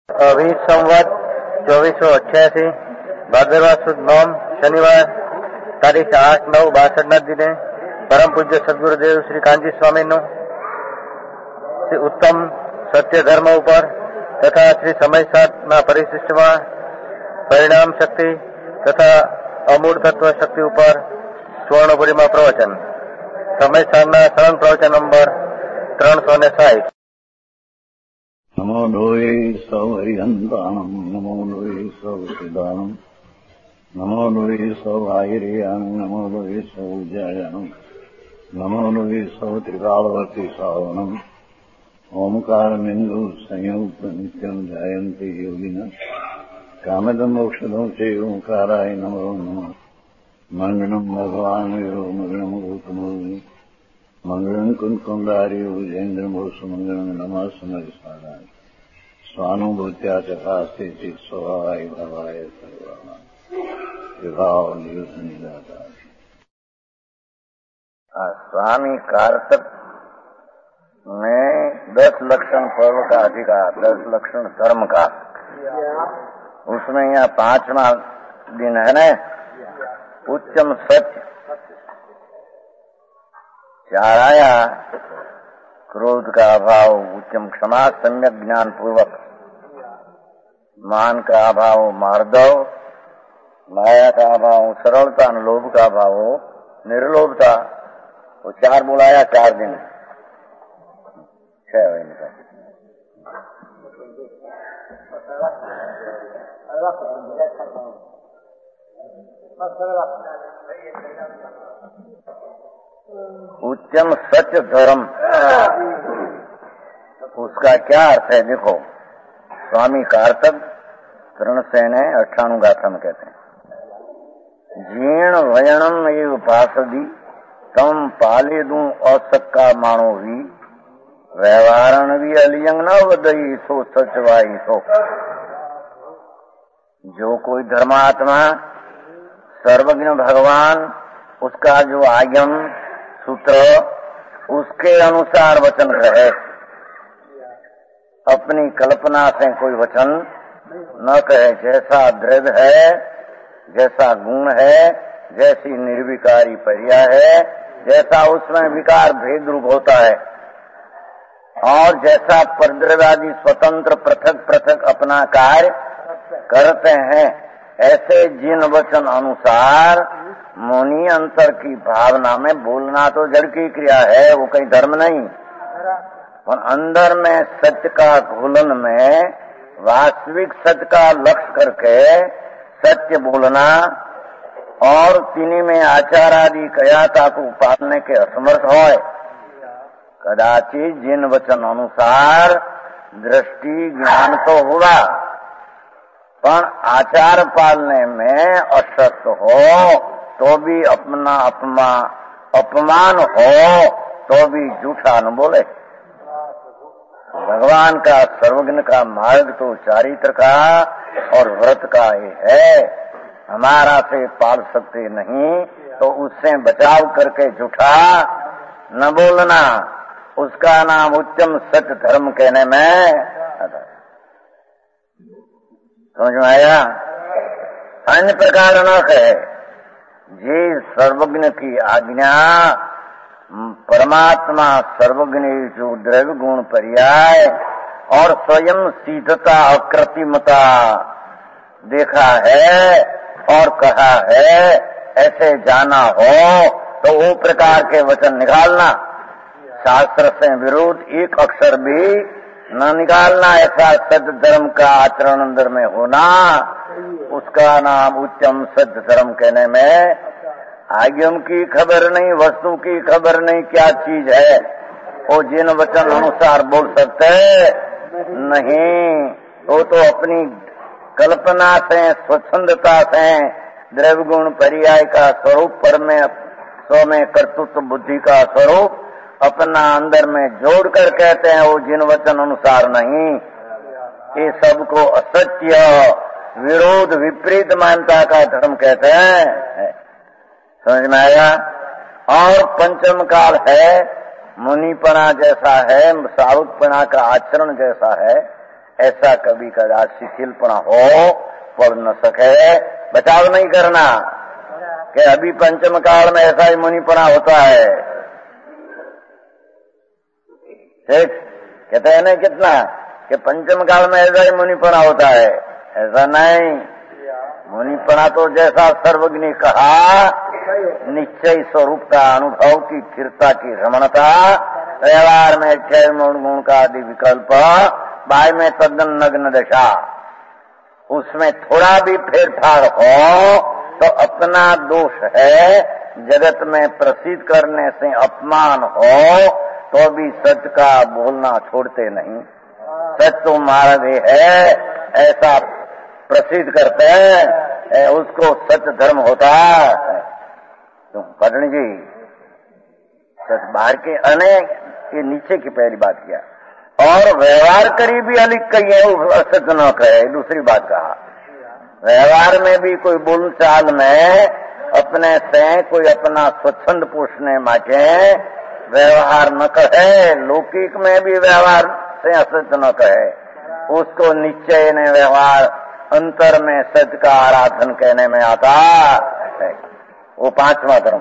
अभी संवत 2488 भाद्रवा सुद 9 शनिवार તારીખ 8/9/62 દિને પરમ પૂજ્ય સદગુરુદેવ શ્રી કાનજી સ્વામીનું શ્રી ઉત્તમ સત્ય ધર્મ ઉપર તથા શ્રી સમયસારના પરિશિષ્ટમાં પરિણામ શક્તિ તથા અમૂળ તત્વ શક્તિ ઉપર સુવર્ણપુરીમાં પ્રવચન સમયસારના સળંગ પ્રવચન નંબર 360. नमो लोये सौहरिहन्ताणम् नमो लोये सौसिदानम् नमो लोये सौभागिर्याम् नमो लोये सौजायानम् नमो लोये सौत्रिकालवर्ति सावनम् ओंकारमिन्दु संयुक्त नित्यम् ध्यायन्ति योगिनः कामदम् मोक्षदम् च ओंकाराय नमो नमः मङ्गलम् भगवान् वीरो मङ्गलम् गौतमोऽग्नि मंगलम कुंकुंडारी उजेन्द्रमोसु मंगलम नमः समरिसाराय स्वानुभूत्या चकास्ते चित स्वभावाय भवाय सर्वाणां विभाव नियुक्त स्वामी कार्तिक में 10 लक्षण पर्व का अधिकार, 10 लक्षण धर्म का, उसमें यह 5वां दिन है न, उच्चम सत्य चार आया, क्रोध का अभाव, उच्चम क्षमा सम्यक ज्ञान पूर्वक, मान का अभाव मार्दव, माया का अभाव सरलता, लोभ का अभाव निर्लोभता, वो 4 बुलाया 4 दिन 6 इनका। उच्चम सत्य धर्म, उसका क्या अर्थ है? देखो, स्वामी कार्तिक तृणसेन 98 गाथा में कहते हैं, जीर्ण वयणम एव पासदी तम पाले दूं असक्का मानो भी व्यवहारण भी अलियंग न वदई सो सचवाई सो। जो कोई धर्मात्मा सर्वज्ञ भगवान उसका जो आगम सूत्र उसके अनुसार वचन कहे, अपनी कल्पना से कोई वचन न कहे। जैसा द्रव्य है, जैसा गुण है, जैसी निर्विकारी पर्या है, जैसा उसमें विकार भेद रूप होता है, और जैसा परद्रव्यादि स्वतंत्र पृथक पृथक अपना कार्य करते हैं, ऐसे जिन वचन अनुसार मुनि अंतर की भावना में बोलना तो जड़ की क्रिया है, वो कहीं धर्म नहीं। और अंदर में सत्य का घोलन में वास्तविक सत्य का लक्ष्य करके सत्य बोलना और तिन्हीं में आचार आदि कयाता को पालने के असमर्थ हो, कदाचित जिन वचन अनुसार दृष्टि ज्ञान तो हुआ पर आचार पालने में अशक्त हो तो भी अपना अपमान हो तो भी झूठा न बोले। भगवान का सर्वज्ञ का मार्ग तो चारित्र का और व्रत का ही है, हमारा से पाल सकते नहीं तो उससे बचाव करके झूठा न बोलना, उसका नाम उच्चम सत्य धर्म कहने में समझ में आया। अन्य प्रकार न कहे, ये सर्वज्ञ की आज्ञा परमात्मा सर्वज्ञ जो द्रव्य गुण पर्याय और स्वयं सिद्धता अकृत्रिमता देखा है और कहा है, ऐसे जाना हो तो वो प्रकार के वचन निकालना, शास्त्र से विरोध एक अक्षर भी न निकालना। ऐसा सत्य धर्म का आचरण अंदर में होना, उसका नाम उच्चम सत्य धर्म कहने में आगम की खबर नहीं, वस्तु की खबर नहीं, क्या चीज है वो जिन वचन अनुसार बोल सकते नहीं, वो तो अपनी कल्पना से स्वच्छंदता से द्रव्य गुण पर्याय का स्वरूप पर में स्व में कर्तृत्व बुद्धि का स्वरूप अपना अंदर में जोड़ कर कहते हैं, वो जिन वचन अनुसार नहीं। ये सबको असत्य विरोध विपरीत मान्यता का धर्म कहते हैं, समझ में आया। और पंचम काल है, मुनिपना जैसा है, साधुपना का आचरण जैसा है, ऐसा कभी कदा शिथिलपना हो, पढ़ न सके, बचाव नहीं करना कि अभी पंचम काल में ऐसा ही मुनिपना होता है। ठीक कहते हैं ना कितना कि पंचम काल में ऐसा ही मुनिपना होता है, ऐसा नहीं। मुनिपना तो जैसा सर्वज्ञ कहा, निश्चय स्वरूप का अनुभव की स्थिरता की रमणता, व्यवहार में क्षय गुण का आदि विकल्प, बाय में तद्दन नग्न दशा, उसमें थोड़ा भी फेरफार हो तो अपना दोष है। जगत में प्रसिद्ध करने से अपमान हो तो भी सच का बोलना छोड़ते नहीं। सच तो मार्ग है, ऐसा प्रसिद्ध करते हैं, उसको सच धर्म होता है। तो पटनी जी सच बाहर के अनेक, ये नीचे की पहली बात किया। और व्यवहार करी भी अलिक कही है, सच न कहे, दूसरी बात कहा। व्यवहार में भी कोई बोलचाल में अपने से कोई अपना स्वच्छंद पोषने माटे व्यवहार न कहे, लौकिक में भी व्यवहार से असत्य न कहे, उसको निश्चय ने व्यवहार अंतर में सत्य का आराधन कहने में आता है। वो पांचवा धर्म।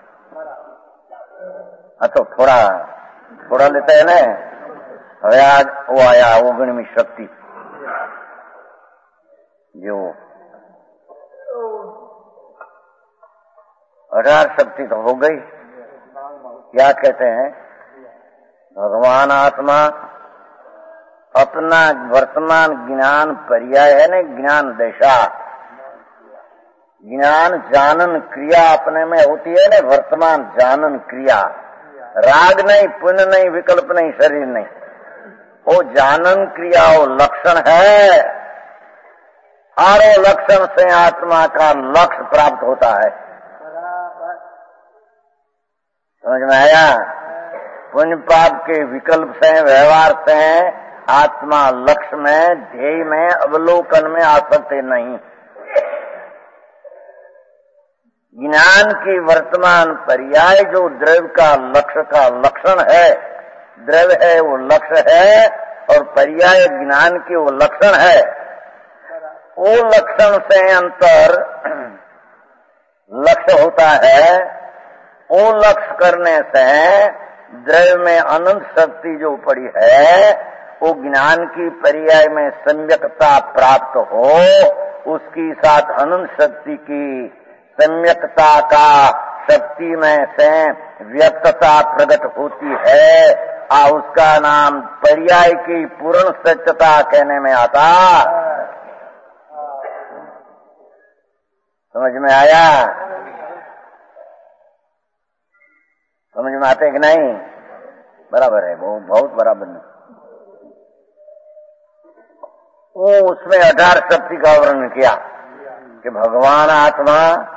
तो थोड़ा लेते हैं ना। હવે आज वो आया 19वीं शक्ति, जो 18 शक्ति तो हो गई। क्या कहते हैं? भगवान आत्मा अपना वर्तमान ज्ञान पर्याय है ना, ज्ञान दशा, ज्ञान जानन क्रिया अपने में होती है ना, वर्तमान जानन क्रिया, राग नहीं, पुण्य नहीं, विकल्प नहीं, शरीर नहीं, वो जानन क्रिया वो लक्षण है। और वो लक्षण से आत्मा का लक्ष्य प्राप्त होता है। समझ में आया? पुण्य पाप के विकल्प से, व्यवहार से आत्मा लक्ष्य में, ध्येय में, अवलोकन में आ सकते नहीं। ज्ञान की वर्तमान पर्याय जो द्रव्य का लक्ष्य का लक्षण है, द्रव्य है वो लक्ष्य है, और पर्याय ज्ञान की वो लक्षण है। वो लक्षण से अंतर लक्ष्य होता है। वो लक्ष्य करने से द्रव्य में अनंत शक्ति जो पड़ी है, वो ज्ञान की पर्याय में सम्यकता प्राप्त हो, उसकी साथ अनंत शक्ति की सम्यकता का शक्ति में से व्यक्तता प्रकट होती है, उसका नाम पर्याय की पूर्ण सत्यता कहने में आता। समझ में आया? समझ में आते कि नहीं? बराबर है, वो बहुत बराबर नहीं। वो उसमें 18 शक्ति का वर्णन किया कि भगवान आत्मा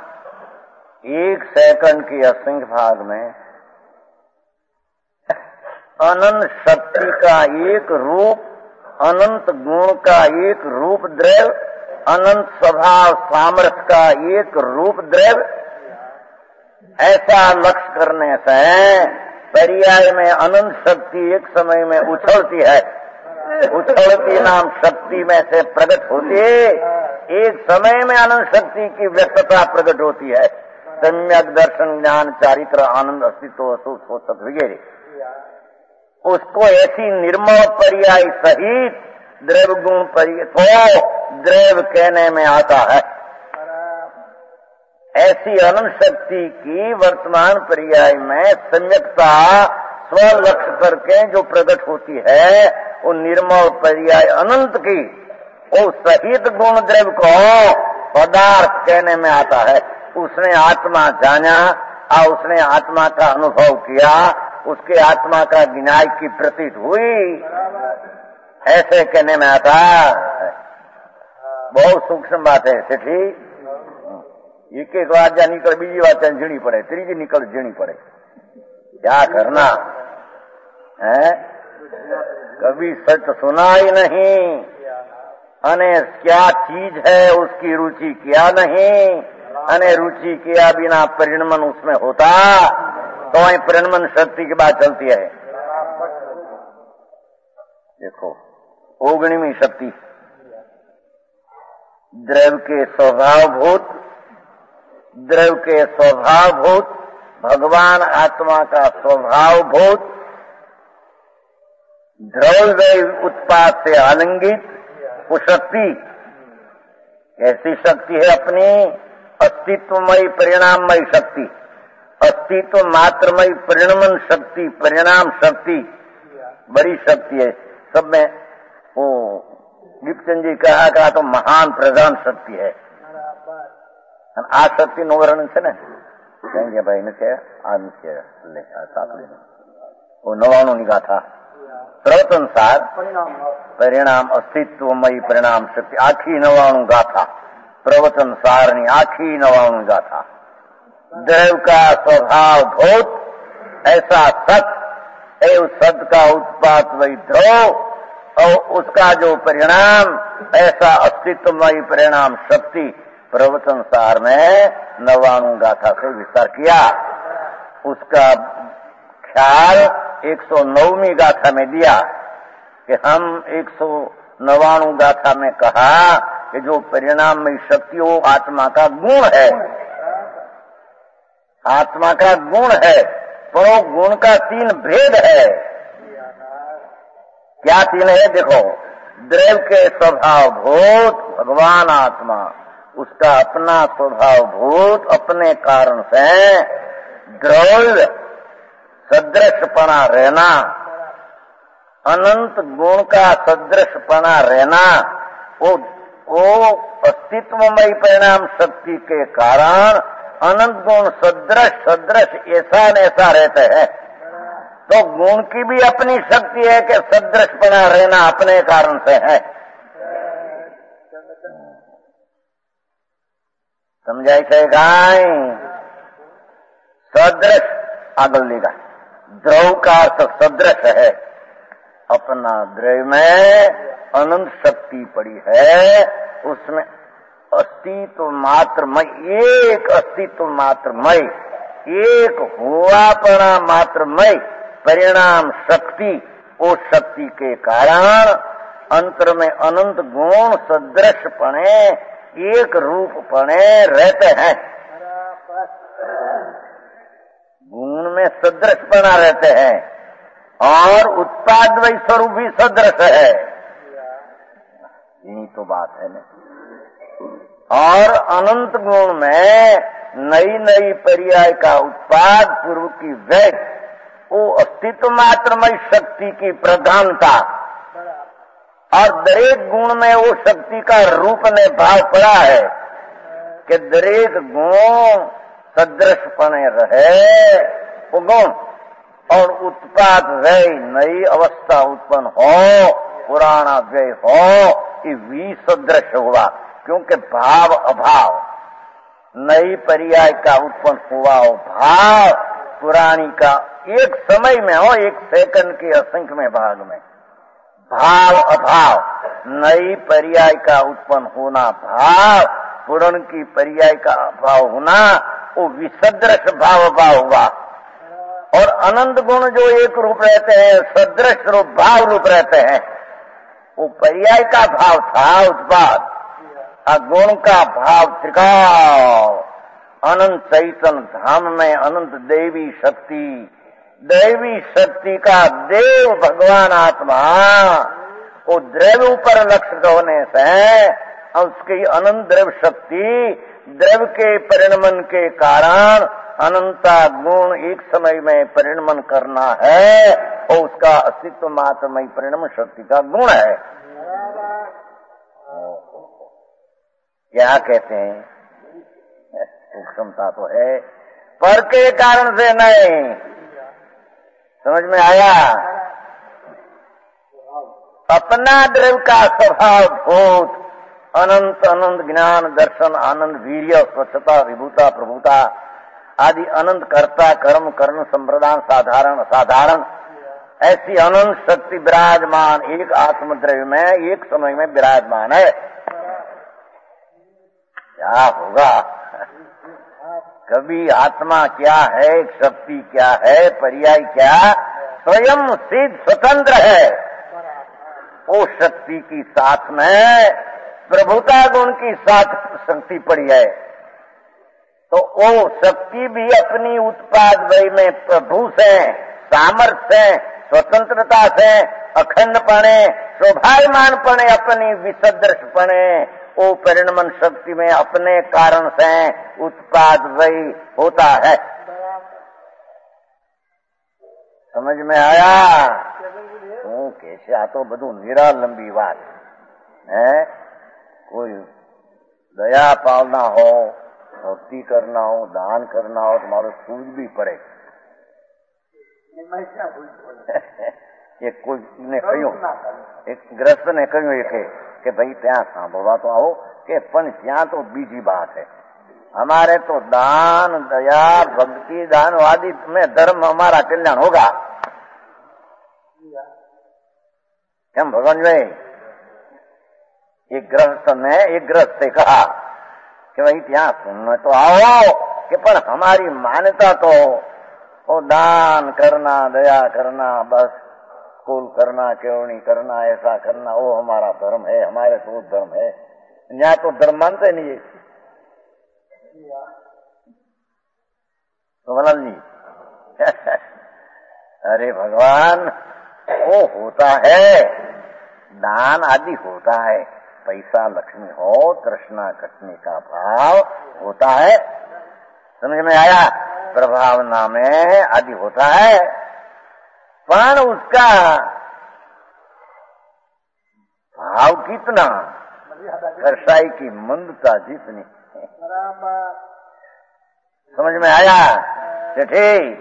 1 सेकंड की असंख्य भाग में अनंत शक्ति का एक रूप, अनंत गुण का एक रूप द्रव्य, अनंत स्वभाव सामर्थ्य का एक रूप द्रव्य, ऐसा लक्ष्य करने से पर्याय में अनंत शक्ति एक समय में उछलती है। उछलती नाम शक्ति में से प्रकट होती है, एक समय में अनंत शक्ति की व्यक्तता प्रकट होती है। सम्यक दर्शन, ज्ञान, चारित्र, आनंद, अस्तित्व, असुख, सत वगैरह, उसको ऐसी निर्मल पर्याय सहित द्रव्य गुण पर्याय तो द्रव्य कहने में आता है। ऐसी अनंत शक्ति की वर्तमान पर्याय में सम्यकता स्वलक्ष्य करके जो प्रकट होती है, वो निर्मल पर्याय अनंत की वो सहित गुण द्रव्य को पदार्थ कहने में आता है। उसने आत्मा जाना और उसने आत्मा का अनुभव किया, उसके आत्मा का ज्ञान की प्रतीत हुई, ऐसे कहने में आता। बहुत सूक्ष्म बात है सेठी। एक एक बात जा निकल, बीजी बात झीणी पड़े, तीजी निकल झीणी पड़े, क्या करना है? कभी सच सुना ही नहीं, अने क्या चीज है उसकी रुचि किया नहीं, अने रुचि किया बिना परिणमन उसमें होता तो वही परिणमन शक्ति की बात चलती है। देखो ओगणिमी शक्ति, द्रव्य के स्वभावभूत, द्रव्य के स्वभावभूत, भगवान आत्मा का स्वभावभूत, द्रव्य उत्पाद से आलिंगित वो शक्ति, ऐसी शक्ति है अपनी अस्तित्वमयी परिणाममयी शक्ति, अस्तित्व मात्रमयी परिणमन शक्ति, परिणाम शक्ति, बड़ी शक्ति है। सब में वो दीपचंद जी कहा तो महान प्रधान शक्ति है। आ शक्ति नो वर्णन છે ને કહેંગે ભાઈ નથી આ નથી લે આ સાંભળી वो 99 ની ગાથા प्रवचनसार परिणाम अस्तित्वमयी परिणाम शक्ति आखी 99 गाथा प्रवचन सारणी आखी 99 गाथा। द्रव्य का स्वभाव भूत ऐसा सत है, उस सत का उत्पाद वही ध्रुव और उसका जो परिणाम ऐसा अस्तित्वमयी परिणाम शक्ति प्रवचन सार में 99 गाथा से विस्तार किया। उसका ख्याल 109वीं गाथा में दिया कि हम 199 गाथा में कहा कि जो परिणाम में शक्ति वो आत्मा का गुण है, आत्मा का गुण है, पर वो गुण का 3 भेद है। क्या 3 है? देखो, द्रव्य के स्वभाव भूत भगवान आत्मा, उसका अपना स्वभाव भूत अपने कारण से द्रव्य सदृशपना रहना, अनंत गुण का सदृशपना रहना, वो अस्तित्वमयी परिणाम शक्ति के कारण अनंत गुण सदृश ऐसा न ऐसा रहते हैं। तो गुण की भी अपनी शक्ति है कि सदृशपना रहना अपने कारण से है। समझाई છે गाय सदृश आगल लेगा, द्रव का अर्थ सदृश है, अपना द्रव्य में अनंत शक्ति पड़ी है, उसमें अस्तित्व मात्रमय, एक अस्तित्व मात्रमय, एक हुआपना मात्रमय परिणाम शक्ति, उस शक्ति के कारण अंतर में अनंत गुण सदृशपणे एक रूपपणे रहते हैं। गुण में सदृशपना रहते हैं और उत्पाद वही स्वरूप भी सदृश है। यही तो बात है ना। और अनंत गुण में नई नई पर्याय का उत्पाद पूर्व की व्यय, वो अस्तित्व मात्रमय शक्ति की प्रधानता, और दरेक गुण में वो शक्ति का रूप ने भाव पड़ा है कि दरेक गुण सदृशपणे रहे, वो गुण और उत्पाद व्यय नई अवस्था उत्पन्न हो, पुराना व्यय हो, ये विसदृश हुआ, क्योंकि भाव अभाव, नई पर्याय का उत्पन्न हुआ हो भाव, पुरानी का एक समय में हो, एक सेकंड के असंख्य भाग में भाव अभाव, नई पर्याय का उत्पन्न होना भाव, पुरान की पर्याय का अभाव होना, वो विसदृश भाव अभाव हुआ। और अनंत गुण जो एक रूप रहते हैं, सदृश रूप भाव रूप रहते हैं, वो पर्याय का भाव था उत्पाद, गुण का भाव त्रिकाल, अनंत चैतन्य धाम में अनंत देवी शक्ति, दैवी शक्ति का देव भगवान आत्मा, वो द्रव्य ऊपर लक्षित होने से उसकी अनंत द्रव्य शक्ति, द्रव्य के परिणमन के कारण अनंता गुण एक समय में परिणमन करना है, और उसका अस्तित्व मात्रमय परिणमन शक्ति का गुण है। क्या कहते हैं? सूक्ष्मता तो है, पर के कारण से नहीं। समझ में आया? अपना द्रव्य का स्वभाव भूत अनंत अनंत ज्ञान दर्शन आनंद वीर्य स्वच्छता विभूता प्रभुता आदि अनंत कर्ता कर्म कर्ण संप्रदान साधारण असाधारण ऐसी अनंत शक्ति विराजमान एक आत्मद्रव्य में एक समय में विराजमान है। क्या होगा? कभी आत्मा क्या है, शक्ति क्या है, पर्याय क्या, स्वयं सिद्ध स्वतंत्र है। वो शक्ति की साथ में प्रभुता गुण की साथ शक्ति पड़ी है, तो वो शक्ति भी अपनी उत्पाद वय में प्रभु से, सामर्थ्य से, स्वतंत्रता से, अखंडपणे, शोभायमानपणे, अपनी विसदृशपणे, वो परिणमन शक्ति में अपने कारण से उत्पाद वय होता है। समझ में आया? कैसे आ तो બધું निरालंबी बात है। कोई दया पालना हो, भक्ति करना हो, दान करना हो, तुम्हारे सूझ भी पड़े। एक कोई ने કહ્યું, એક ગ્રસ્ત ને કહ્યું કે ભાઈ ત્યાં સાંભળવા તો આવો, કે પણ ત્યાં તો બીજી बात है, हमारे तो दान, दया, भक्ति, दान आदि में धर्म हमारा कल्याण होगा। क्या भगवान भाई? एक गृहस्थ से कहा कि भाई ત્યાં सुनने तो आओ, कि पर हमारी मान्यता तो वो दान करना, दया करना, बस कुल करना, केवनी करना, ऐसा करना, वो हमारा धर्म है, हमारे तो धर्म है। यहाँ तो धर्म मानते नहीं है। तो मलाल जी अरे भगवान, वो होता है, दान आदि होता है, पैसा लक्ष्मी हो, तृष्णा कटने का भाव होता है, समझ में आया? प्रभावना में आदि होता है, पर उसका भाव कितना, कसाई की मंदता जितनी। समझ में आया? ठीक,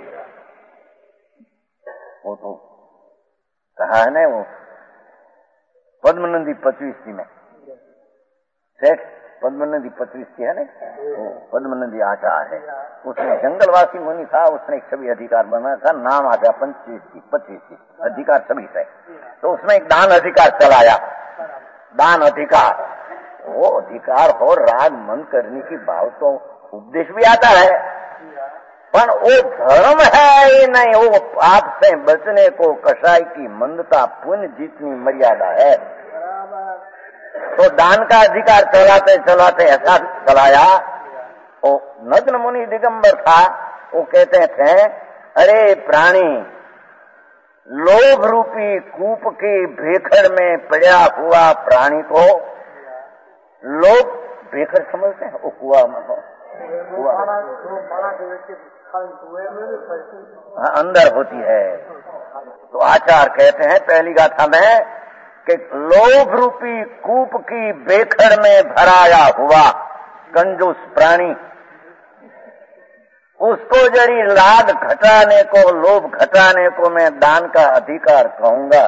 वो तो कहा है ना, वो पद्मनंदी 25 में, सेठ पद्मनंदी 25 है ना, वो पद्मनंदी आचार है, उसने जंगलवासी मुनि था, उसने एक छवि अधिकार बना था, नाम आ गया 25 अधिकार छवि से, तो उसमें एक दान अधिकार चलाया। दान अधिकार, वो अधिकार हो राग मन करने की भाव तो उपदेश भी आता है, पर वो धर्म है ही नहीं, वो पाप से बचने को कसाई की मंदता पुण्य जितनी मर्यादा है। तो दान का अधिकार चलाते चलाते ऐसा चलाया, वो नग्न मुनि दिगंबर था, वो कहते थे, अरे प्राणी, लोभ रूपी कूप की भेखड़ में पड़ा हुआ प्राणी को, लोभ भेखड़ समझते हैं, वो कुआ अंदर होती है। तो आचार्य कहते हैं पहली गाथा में कि लोभ रूपी कूप की भेखड़ में भराया हुआ कंजूस प्राणी, उसको जरी लाद घटाने को, लोभ घटाने को मैं दान का अधिकार कहूंगा।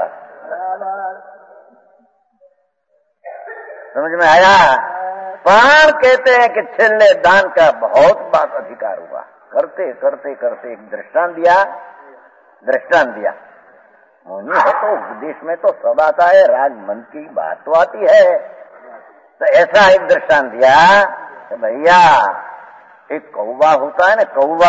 समझ में आया? पर कहते हैं कि छेले दान का बहुत बात अधिकार हुआ, करते करते करते एक दृष्टांत दिया। मुनि है तो उपदेश में तो सब आता है, राग मन की बात तो आती है। तो ऐसा एक दृष्टांत दिया कि भैया, एक कौवा होता है ना, कौवा,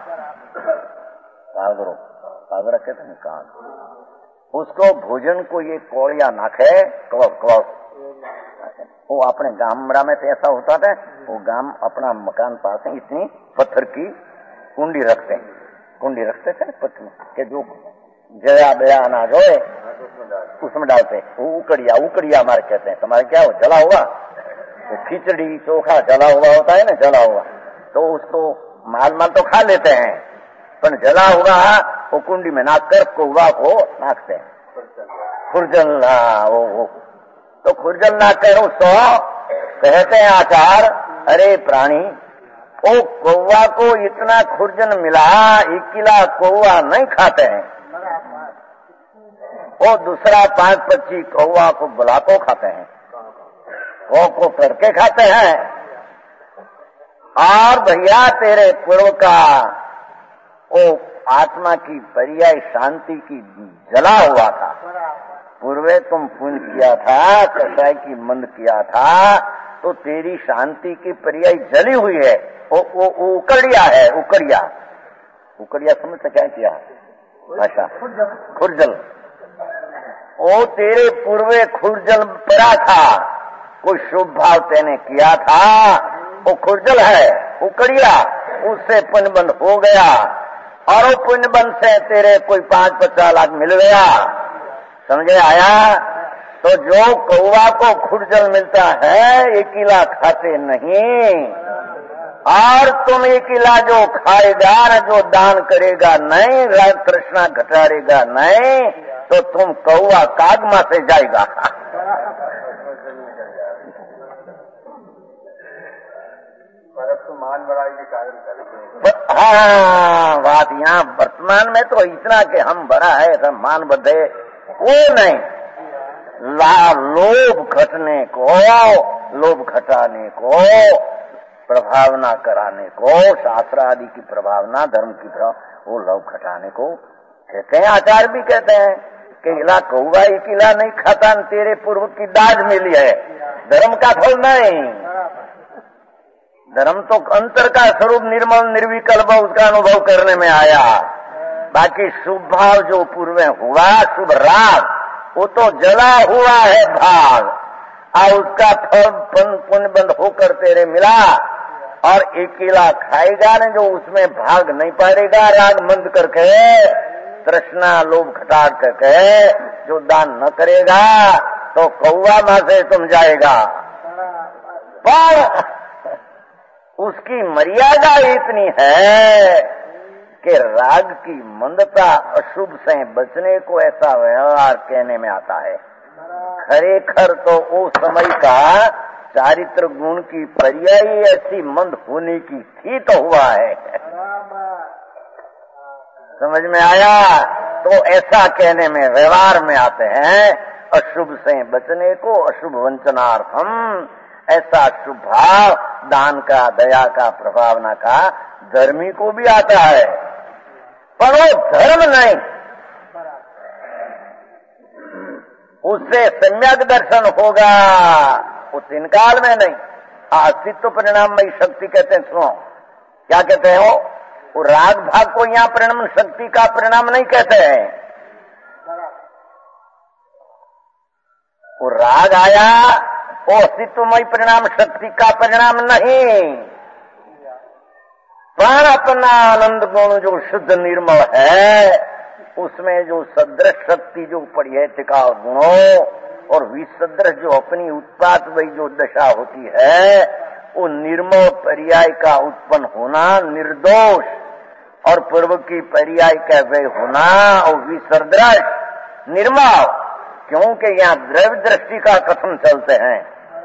कागरा कहते हैं कान, उसको भोजन को ये कोड़िया नाखे, कव वो अपने गामड़ा में तो ऐसा होता था, वो गाम अपना मकान पास है, इतनी पत्थर की कुंडी रखते थे पत्थर में, कि जो जया बया अनाज हो उसमें डालते, वो उकड़िया हमारे कहते हैं, तुम्हारे क्या हो, जला हुआ, तो खिचड़ी चोखा जला हुआ होता है ना, जला हुआ, तो उसको माल तो खा लेते हैं, पर जला हुआ वो कुंडी में नाक कर कौवा को नाकते हैं, खुरजल, वो तो खुरजल ना कर उसको कहते हैं आचार, अरे प्राणी, वो कौवा को इतना खुरजन मिला, 1 किला कौवा नहीं खाते हैं, वो दूसरा 5-25 कौवा को बुला को खाते हैं, को करके खाते हैं। और भैया तेरे पूर्व का वो आत्मा की पर्याय शांति की जला हुआ था, पूर्वे तुम पुण्य किया था, कसाई की मंद किया था, तो तेरी शांति की पर्याय जली हुई है, वो उकड़िया है, उकड़िया समझ से क्या किया भाषा, खुरजल, वो तेरे पूर्वे खुरजल पड़ा था, कोई शुभ भाव तेने किया था, वो खुरजल है, उकड़िया, उससे पुण्यबंध हो गया और वो पुण्यबंध से तेरे कोई 5-50 लाख मिल गया। समझे आया? तो जो कौवा को खुरजल मिलता है, 1 किला खाते नहीं, और तुम 1 किला जो खाएगा न, जो दान करेगा नहीं, राग तृष्णा घटारेगा नहीं, तो तुम कौवा कागमा से जाएगा। वर्तमान बड़ाई के कारण करते। हाँ, बात यहाँ वर्तमान में तो इतना कि हम बड़ा है, सब मान बधे, वो नहीं। लोभ घटने को, लोभ घटाने को, प्रभावना कराने को, शास्त्र आदि की प्रभावना, धर्म की वो लोभ घटाने को कहते हैं। आचार्य भी कहते हैं कि इला कौवा 1 किला नहीं खाता, तेरे पूर्व की दाज मिली है, धर्म का फल नहीं। धर्म तो अंतर का स्वरूप निर्मल निर्विकल्प, उसका अनुभव करने में आया। बाकी शुभ भाव जो पूर्व हुआ, शुभ राग, वो तो जला हुआ है भाग, और उसका फल पुण्यबंध होकर तेरे मिला। और 1 किला खाएगा न, जो उसमें भाग नहीं पड़ेगा, राग मंद करके, तृष्णा लोभ घटाट करके, जो दान न करेगा, तो कौवा मां से तुम जाएगा। पर उसकी मर्यादा इतनी है कि राग की मंदता, अशुभ से बचने को ऐसा व्यवहार कहने में आता है। खरेखर तो वो समय का चारित्र गुण की पर्यायी ऐसी मंद होने की थी तो हुआ है। समझ में आया? तो ऐसा कहने में, व्यवहार में आते हैं, अशुभ से बचने को, अशुभ वंचनार्थम, ऐसा शुभ भाव दान का, दया का, प्रभावना का धर्मी को भी आता है, पर वो धर्म नहीं। उससे सम्यक दर्शन होगा, वो 3 काल में नहीं। अस्तित्व परिणाममयी शक्ति कहते हैं। सुनो क्या कहते हैं? वो राग भाग को यहाँ परिणाम शक्ति का परिणाम नहीं कहते हैं। वो राग आया, वो अस्तित्वमय परिणाम शक्ति का परिणाम नहीं। प्राण अपना आनंद गुण जो शुद्ध निर्मल है, उसमें जो सदृश शक्ति जो पड़ी है टिकाऊ गुणों, और विसदृश जो अपनी उत्पाद वही जो दशा होती है, वो निर्मल पर्याय का उत्पन्न होना, निर्दोष, और पूर्व की पर्याय का वह होना, और विसदृश निर्मल। क्योंकि यहाँ द्रव्य दृष्टि का कथन चलते हैं।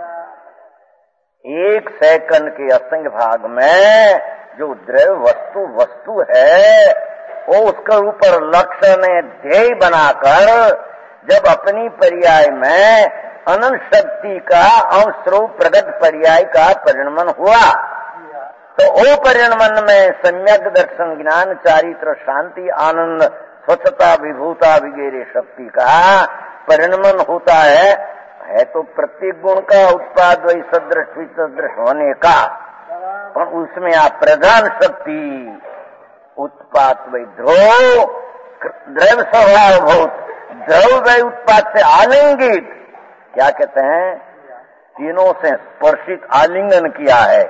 1 सेकंड के असंग भाग में जो द्रव्य वस्तु है, वो उसके ऊपर लक्ष्य ने ध्येय बनाकर जब अपनी पर्याय में अनंत शक्ति का अंशरूप प्रगट पर्याय का परिणमन हुआ, तो वो परिणमन में सम्यक दर्शन, ज्ञान, चारित्र, शांति, आनंद, स्वच्छता, विभूता वगैरह शक्ति का परिणमन होता है तो प्रत्येक गुण का उत्पाद वही सदृश विसदृश होने का, पर उसमें आप प्रधान शक्ति उत्पाद वही ध्रुव, द्रव्य स्वभाव बहुत ध्रुव वही उत्पाद से आलिंगित, क्या कहते हैं, तीनों से स्पर्शित आलिंगन किया है।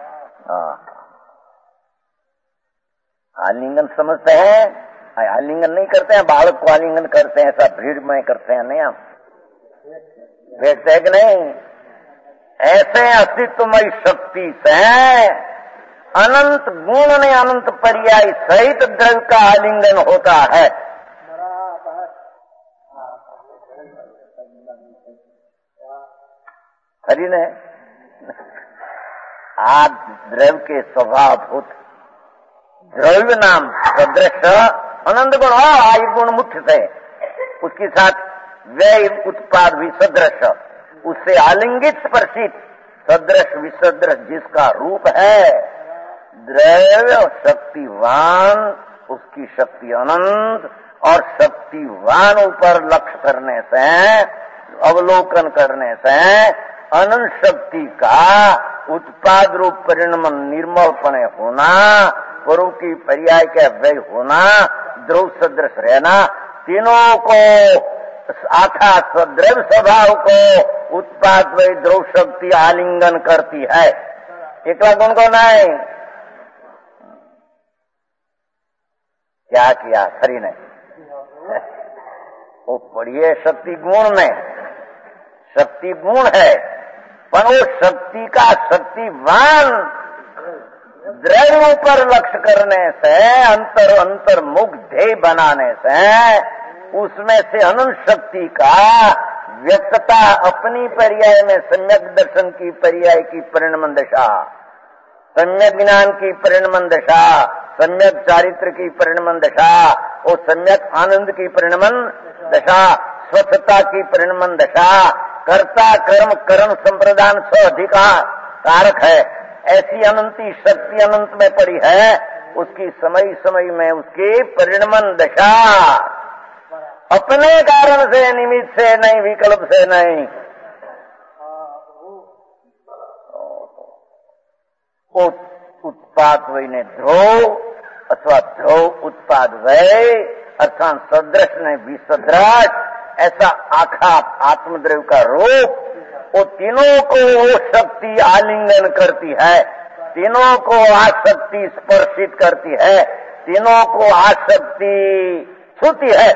आलिंगन समझते हैं? आलिंगन नहीं करते हैं, बालक को आलिंगन करते हैं, ऐसा भीड़ में करते हैं, नहीं हम देखते हैं कि नहीं? ऐसे अस्तित्वमय शक्ति से अनंत गुण ने अनंत पर्याय सहित द्रव्य का आलिंगन होता है। हरि ने आज द्रव्य के स्वभाव भूत द्रव्य नाम सदृश अनंत गुण, आयु गुण मुख्य थे, उसके साथ व्यय उत्पाद भी सदृश, उससे आलिंगित स्पर्शित सदृश विसदृश जिसका रूप है द्रव्य शक्तिवान, उसकी शक्ति अनंत, और शक्तिवान ऊपर लक्ष्य करने से, अवलोकन करने से अनंत शक्ति का उत्पाद रूप परिणमन निर्मलपणे होना, पूर्व की पर्याय का व्यय होना, ध्रुव सदृश रहना, तीनों को आखा सद्रव स्वभाव को उत्पाद वही ध्रुव शक्ति आलिंगन करती है। एकला गुण को नहीं। क्या किया खरी ने वो पढ़िए शक्ति गुण में, शक्ति गुण है, पर वो शक्ति का शक्तिवान द्रव्यों पर लक्ष्य करने से, अंतर्मुख ध्येय बनाने से, उसमें से अनंत शक्ति का व्यक्तता अपनी पर्याय में सम्यक दर्शन की पर्याय की परिणमन दशा, सम्यक ज्ञान की परिणमन दशा, सम्यक चारित्र की परिणमन दशा और सम्यक आनंद की परिणमन दशा, स्वच्छता की परिणमन दशा, कर्ता कर्म करण संप्रदान स्व अधिकार कारक है। ऐसी अनंती शक्ति अनंत में पड़ी है, उसकी समय समय में उसकी परिणमन दशा अपने कारण से, निमित्त से नहीं, विकल्प से नहीं। उत्पाद वही ने ध्रुव अथवा ध्रुव उत्पाद वय अर्थात सदृश ने विसदृश, ऐसा आखा आत्मद्रव्य का रूप वो तीनों को वो शक्ति आलिंगन करती है, तीनों को आसक्ति स्पर्शित करती है, तीनों को आसक्ति छूती है।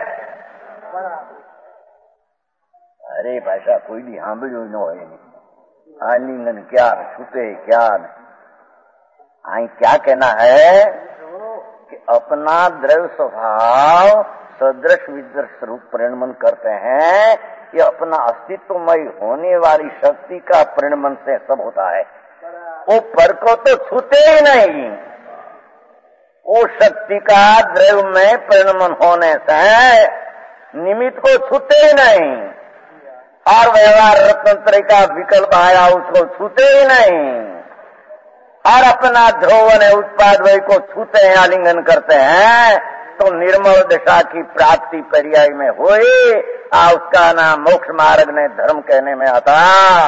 अरे भाषा कोई भी सांभळ्यो न होय, आलिंगन क्या छूते क्या आई क्या कहना है कि अपना द्रव्य स्वभाव सदृश विदृश रूप परिणमन करते हैं। ये अपना अस्तित्वमय होने वाली शक्ति का परिणमन से सब होता है। वो पर को तो छूते ही नहीं, वो शक्ति का द्रव्य में परिणमन होने से निमित्त को छूते ही नहीं, और व्यवहार रत्नत्रय का विकल्प आया उसको छूते ही नहीं, और अपना ध्रुव ने उत्पाद वही को छूते हैं, आलिंगन करते हैं, तो निर्मल दशा की प्राप्ति पर्याय में हुई। उसका नाम मोक्ष मार्ग ने धर्म कहने में आता।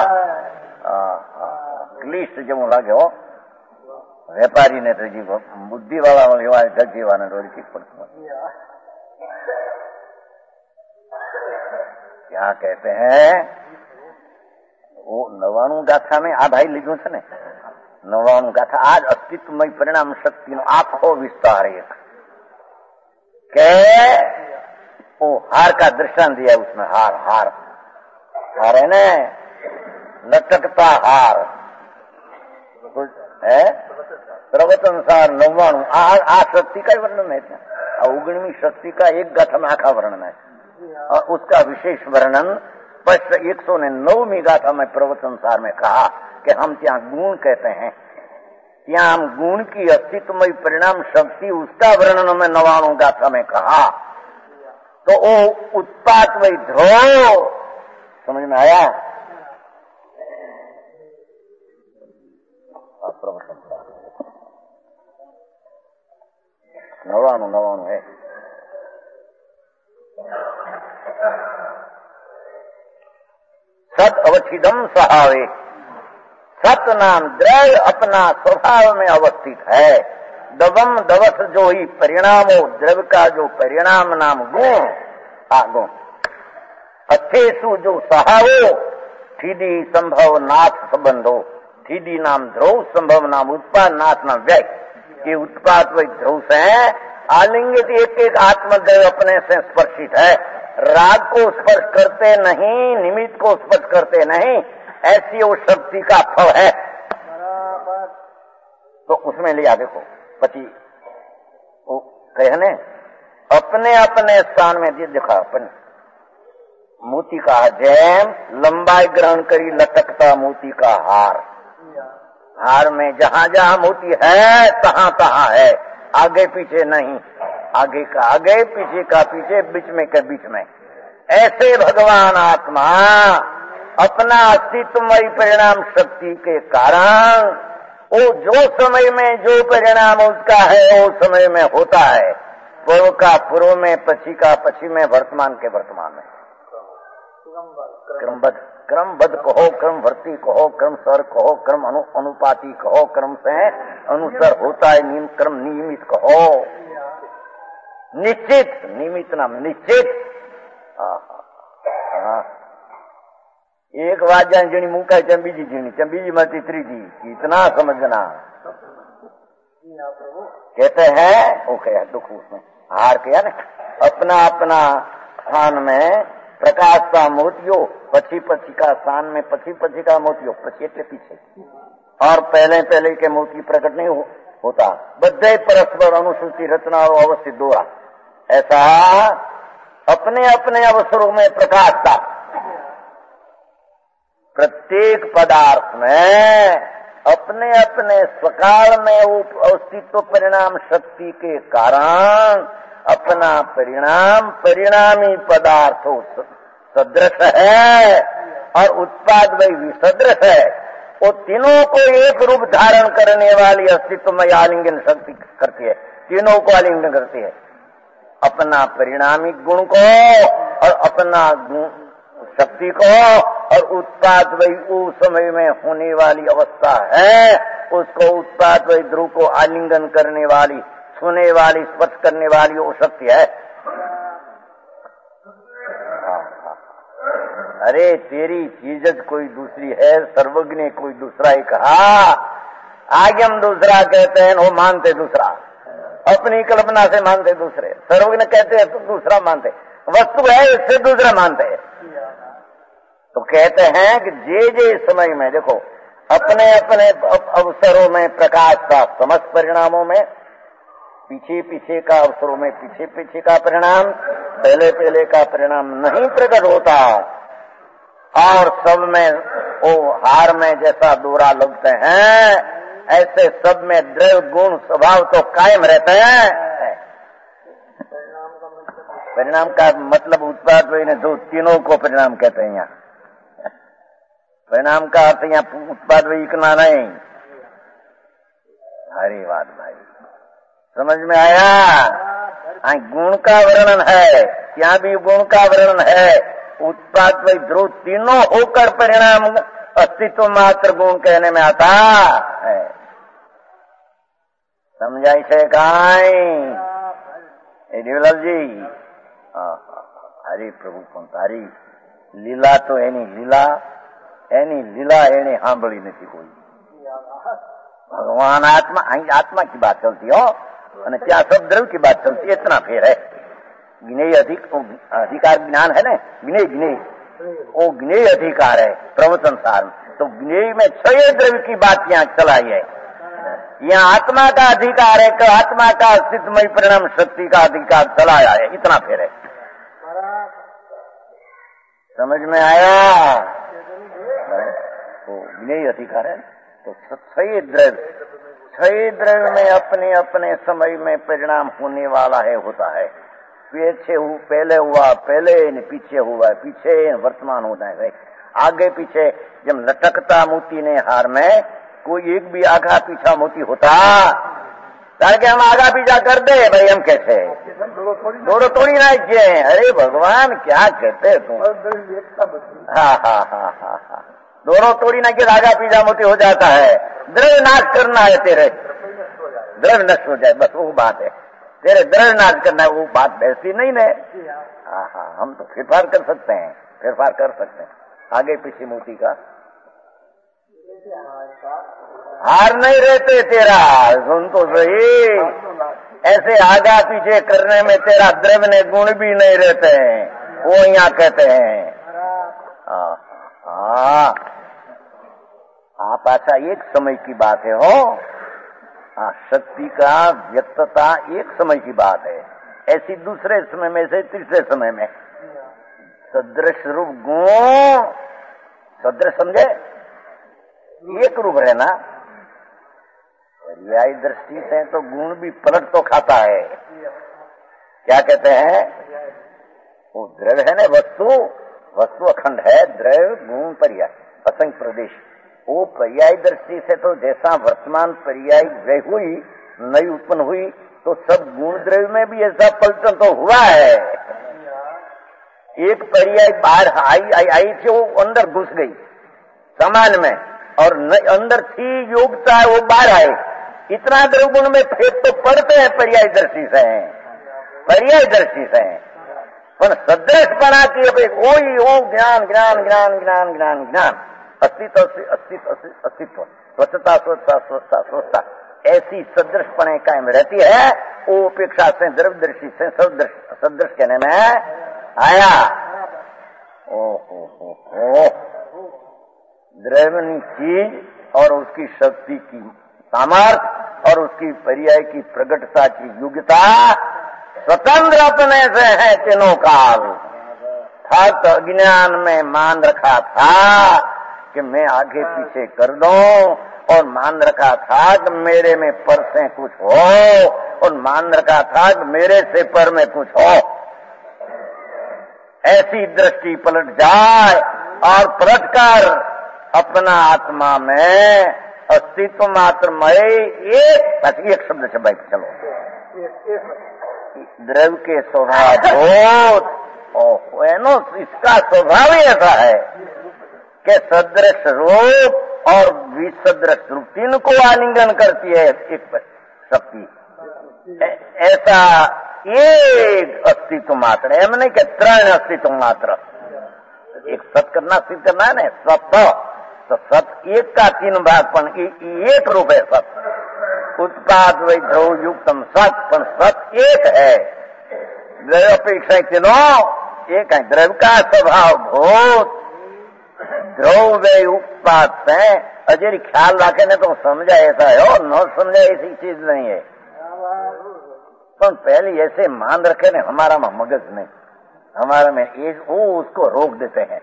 क्लिष्ट जब लगे हो व्यापारी ने तो जी बुद्धि वाला गजीवा ने रोज की क्या कहते हैं वो 99 गाथा में आ भाई लिखू छे ने 99 गाथा आज अस्तित्वमय परिणाम शक्ति नो आखो विस्तार एक के वो हार का दृष्टांत दिया उसमें। हार हार हार है ने लटकता हार है प्रवचनसार 99 आ शक्ति का वर्णन है, 19वीं शक्ति का एक गाथा में आखा वर्णन है, और उसका विशेष वर्णन स्पष्ट 109वीं गाथा में प्रवचनसार में कहा कि हम ત્યાં गुण कहते हैं, ત્યાં हम गुण की अस्तित्वमय परिणाम शक्ति उसका वर्णन में 99 गाथा में कहा। तो वो उत्पाद वही ध्रुव समझ में आया। प्रवचनसार 99 है। सत अवच्छिदम सहावे, सत नाम द्रव्य अपना स्वभाव में अवस्थित है। दवम दवस जो ही परिणामो द्रव्य का जो परिणाम नाम गुण गुण अथेसु जो सहावो थीदी संभव नाथ संबंधो, थीदी नाम ध्रुव संभव नाम उत्पाद नाथ नाम व्यय, ये उत्पाद वही ध्रुव से आलिंगित एक एक आत्मद्रव्य अपने से स्पर्शित है। राग को स्पर्श करते नहीं, निमित्त को स्पर्श करते नहीं, ऐसी वो शक्ति का फल है। तो उसमें लिया देखो पति वो कहने अपने अपने स्थान में दिखा अपने मोती का जैम लंबाई ग्रहण करी लटकता मोती का हार, हार में जहां जहां मोती है तहां तहां है, आगे पीछे नहीं, आगे का आगे पीछे का पीछे बीच में के बीच में। ऐसे भगवान आत्मा अपना अस्तित्वमय परिणाम शक्ति के कारण वो जो समय में जो परिणाम उसका है वो समय में होता है, पूर्व का पूर्व में, पछी का पछी में, वर्तमान के वर्तमान में। क्रमबद्ध कहो, क्रमवर्ती कहो, क्रम सर कहो, क्रम अनुपाती कहो, क्रम से अनुसार होता है, नियम क्रम नियमित कहो, निश्चित नियमित नाम निश्चित। हाँ, एक वाजा जीणी मुका चंबीजी जीणी, चंबीजी मती त्रीजी, इतना समझना। कहते हैं वो क्या दुख उसमें हार किया ना, अपना अपना स्थान में प्रकाश का मोतियो, पछी पछी का स्थान में पछी पछी का मोतियो, पछी एटले पीछे, और पहले पहले के मोती प्रकट नहीं होता, बधे परस्पर अनुसूची रचना और अवस्थित दोरा। ऐसा अपने अपने अवसरों में प्रकाश का प्रत्येक पदार्थ में अपने अपने स्वकाल में अस्तित्व परिणाम शक्ति के कारण अपना परिणाम परिणामी पदार्थ सदृश है और उत्पाद वही विसदृश है। वो तीनों को एक रूप धारण करने वाली अस्तित्व में आलिंगन शक्ति करती है, तीनों को आलिंगन करती है, अपना परिणामी गुण को और अपना शक्ति को, और उत्पाद वही उस समय में होने वाली अवस्था है, उसको उत्पाद वही ध्रुव को आलिंगन करने वाली, छूने वाली, स्पर्श करने वाली वो शक्ति है। अरे तेरी चीज कोई दूसरी है, सर्वज्ञ कोई दूसरा ही कहा, आगे हम दूसरा कहते हैं, वो मानते दूसरा, अपनी कल्पना से मानते दूसरे, सर्वज्ञ कहते हैं तो दूसरा मानते, वस्तु है इससे दूसरा मानते हैं। तो कहते हैं कि जे समय में देखो अपने अपने अवसरों में प्रकाश का समस्त परिणामों में, पीछे पीछे का अवसरों में पीछे पीछे का परिणाम, पहले पहले का परिणाम नहीं प्रकट होता, और सब में वो हार में जैसा दोरा लगते हैं ऐसे सब में द्रव्य गुण स्वभाव तो कायम रहते हैं। परिणाम का मतलब उत्पाद वही ने दो तीनों को परिणाम कहते हैं। यहाँ परिणाम का अर्थ यहाँ उत्पाद वही इतना नहीं। हरी बात भाई समझ में आया। गुण का वर्णन है, यहाँ भी गुण का वर्णन है, उत्पाद वही ध्रुव तीनों होकर परिणाम अस्तित्व मात्र गुण कहने में आता है। समझाई છે કાંઈ એ દેવલાલજી? હરી પ્રભુ પણ તારી લીલા તો એની લીલા એને સાંભળી નથી કોઈ। भगवान आत्मा की बात चलती हो, और क्या सब द्रव्य की बात चलती है, इतना फेर है। ज्ञेय अधिकार ज्ञान है ना, ज्ञेय वो ज्ञेय अधिकार है प्रवचन सार में, तो ज्ञेय में 6 द्रव्य की बात यहाँ चलाई है। यहाँ आत्मा का अधिकार है कि आत्मा का अस्तित्वमय परिणाम शक्ति का अधिकार चलाया है, इतना फेर है। समझ में आया? तो ज्ञेय अधिकार है, तो 6 द्रव्य में अपने अपने समय में परिणाम होने वाला है, होता है। पहले हुआ पहले, पीछे हुआ पीछे, वर्तमान होता है। आगे पीछे जब लटकता मोती ने हार में कोई एक भी आगा पीछा मोती होता, ताकि हम आगा पीछा कर दे भाई, हम कैसे दोनों तोड़ी ना किए। अरे भगवान क्या कहते तुम? हाँ, दोनों तोड़ी ना किए, आगा पीछा मोती हो जाता है। द्रव्य नाश करना है तेरे, द्रव्य नष्ट हो जाए, बस वो बात है। तेरे द्रव्य नाश करना है, वो बात ऐसी नहीं है। हाँ, हम तो फेरफार कर सकते हैं, आगे पीछे मोती का हार नहीं रहते। तेरा सुन तो सही, ऐसे आगा पीछे करने में तेरा द्रव्य ने गुण भी नहीं रहते हैं, वो यहाँ कहते हैं। आप अच्छा एक समय की बात है हो। हाँ, शक्ति का व्यक्तता एक समय की बात है, ऐसी दूसरे समय में से तीसरे समय में सदृश रूप गुण, सदृश समझे, एक रूप रहना। पर्यायी दृष्टि से तो गुण भी पलट तो खाता है। क्या कहते हैं? वो द्रव्य है ना, वस्तु अखंड है, द्रव्य गुण पर्याय असंख्य प्रदेश। वो पर्यायी दृष्टि से तो जैसा वर्तमान पर्यायी व्यय हुई, नई उत्पन्न हुई, तो सब गुण द्रव्य में भी ऐसा पलटन तो हुआ है। एक पर्याय बाहर आई थी, वो अंदर घुस गई समान में, और अंदर थी योग्यता, वो बाहर आए। इतना द्रव्य गुण में भेद तो पड़ते हैं पर्याय दृष्टि से, पण सदृशपणा की अपेक्षा ओ ज्ञान ज्ञान ज्ञान ज्ञान ज्ञान ज्ञान, अस्तित्व अस्तित्व अस्तित्व, स्वच्छता स्वच्छता स्वच्छता स्वच्छता, ऐसी सदृशपणे कायम रहती है। वो अपेक्षा से द्रव्यदर्शी से सदृश कहने में आया। ओ द्रव्यनी चीज और उसकी शक्ति की सामर्थ्य और उसकी पर्याय की प्रगटता की योग्यता स्वतंत्र अपने से है तीनों काल। हर अज्ञान में मान रखा था कि मैं आगे पीछे कर दूं, और मान रखा था कि मेरे में पर से कुछ हो, और मान रखा था कि मेरे से पर में कुछ हो। ऐसी दृष्टि पलट जाए और पलटकर अपना आत्मा में अस्तित्व मात्र में एक शब्द से भाई चलो, द्रव्य के स्वभाव एनो इसका स्वभाव ही ऐसा है कि सदृश रूप और विसदृश रूप तीन को आलिंगन करती है एक शक्ति। ऐसा एक अस्तित्व मात्र है, नहीं कि त्रण अस्तित्व मात्र। एक सत करना सिद्ध करना है ना, सत तो सत एक का तीन भाग पण एक रूप है सत। उत्पाद वैधव युक्तम सत, पण सत एक है। द्रव्य अपेक्षा तीनों एक है। द्रव्य का स्वभाव भूत द्रव्य उत्पाद से अजय ख्याल रखे ने तो समझा ऐसा है, और न समझा ऐसी चीज नहीं है। पर पहले ऐसे मान रखे ने हमारा में मगज नहीं, हमारा में वो उसको रोक देते हैं।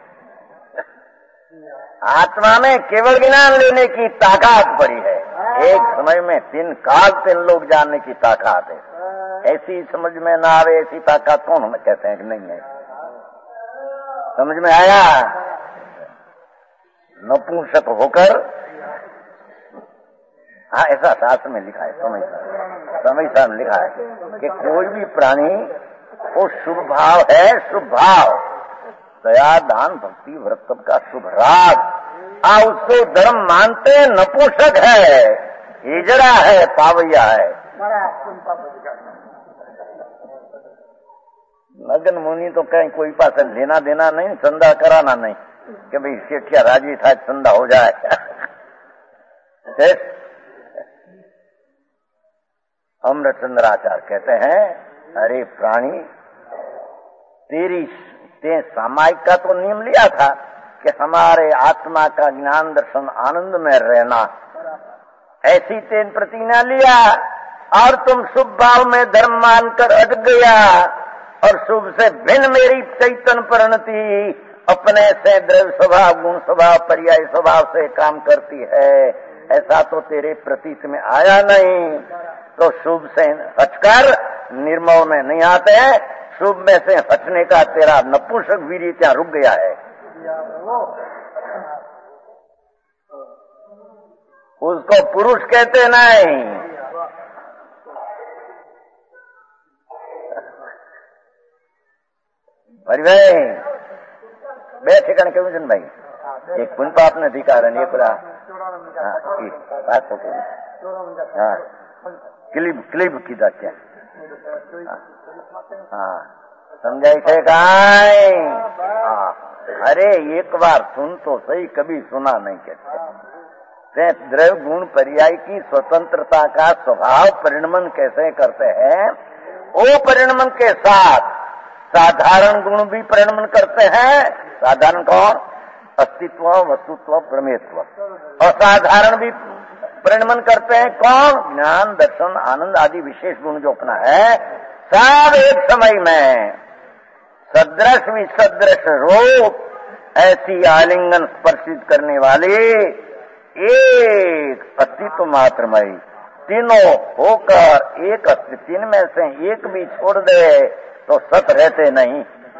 आत्मा में केवल ज्ञान लेने की ताकत पड़ी है। एक समय में 3 काल 3 लोग जानने की ताकत है। ऐसी समझ में ना आवे ऐसी ताकत कौन हमें कहते हैं कि नहीं है? समझ में आया? नपुंसक होकर, हाँ ऐसा शास्त्र में लिखा है, समय में लिखा है कि कोई भी प्राणी वो शुभ भाव है, शुभ भाव, दया दान भक्ति व्रत का शुभ राग, उसको धर्म मानते नपुंसक है, हिजड़ा है, पावैया है। नगन मुनि तो कहीं कोई पास लेना देना नहीं, चंदा कराना नहीं कि भाई सेठिया राजी था चंदा हो जाए। अमृतचंद्राचार्य कहते हैं, अरे प्राणी ते सामायिक का तो नियम लिया था कि हमारे आत्मा का ज्ञान दर्शन आनंद में रहना, ऐसी तेन प्रतिज्ञा लिया, और तुम शुभ भाव में धर्म मानकर अटक गया, और शुभ से भिन्न मेरी चैतन्य परिणति अपने से द्रव्य स्वभाव गुण स्वभाव पर्याय स्वभाव से काम करती है, ऐसा तो तेरे प्रतीत में आया नहीं। तो शुभ से हटकर निर्मल में नहीं आते हैं, शुभ में से हटने का तेरा नपुंसक वीर्य क्या रुक गया है। उसको पुरुष कहते नहीं। भाई बैठे कण केवल भाई एक पुन पाप ने अधिकार है, पूरा हाँ क्लिप की क्या हाँ समझाई थे गाय। अरे एक बार सुन तो सही, कभी सुना नहीं कहते। द्रव्य गुण पर्याय की स्वतंत्रता का स्वभाव परिणमन कैसे करते हैं, वो परिणमन के साथ साधारण गुण भी परिणमन करते हैं। साधारण कौन? अस्तित्व वस्तुत्व प्रमेयत्व। असाधारण भी परिणमन करते हैं कौन? ज्ञान दर्शन आनंद आदि विशेष गुण जो अपना है, सब एक समय में सदृश विसदृश रूप ऐसी आलिंगन स्पर्शित करने वाली एक अस्तित्व मात्रमय तीनों होकर एक अस्तित्व, तीन में से एक भी छोड़ दे तो सत रहते नहीं।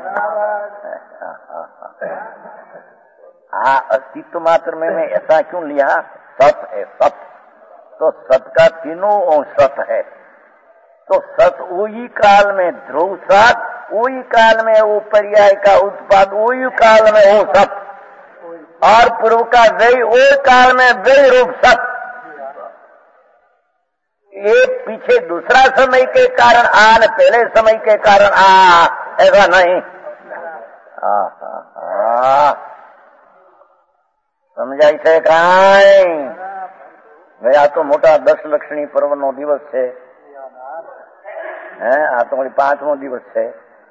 अस्तित्व मात्र में ऐसा क्यों लिया? सत है, सत तो सत का तीनों अंश सत है। तो सत वही काल में ध्रुव सत, वही काल में वो पर्याय का उत्पाद, वही काल में वो सत, और पूर्व का व्यय वो काल में व्यय रूप सत। एक पीछे दूसरा समय के कारण आ न पहले समय के कारण आ, ऐसा नहीं। समझाय છે કાંઈ? ભાઈ આ તો મોટા 10 લક્ષણી પર્વનો દિવસ છે, હે આ તો મારી 5મો દિવસ છે।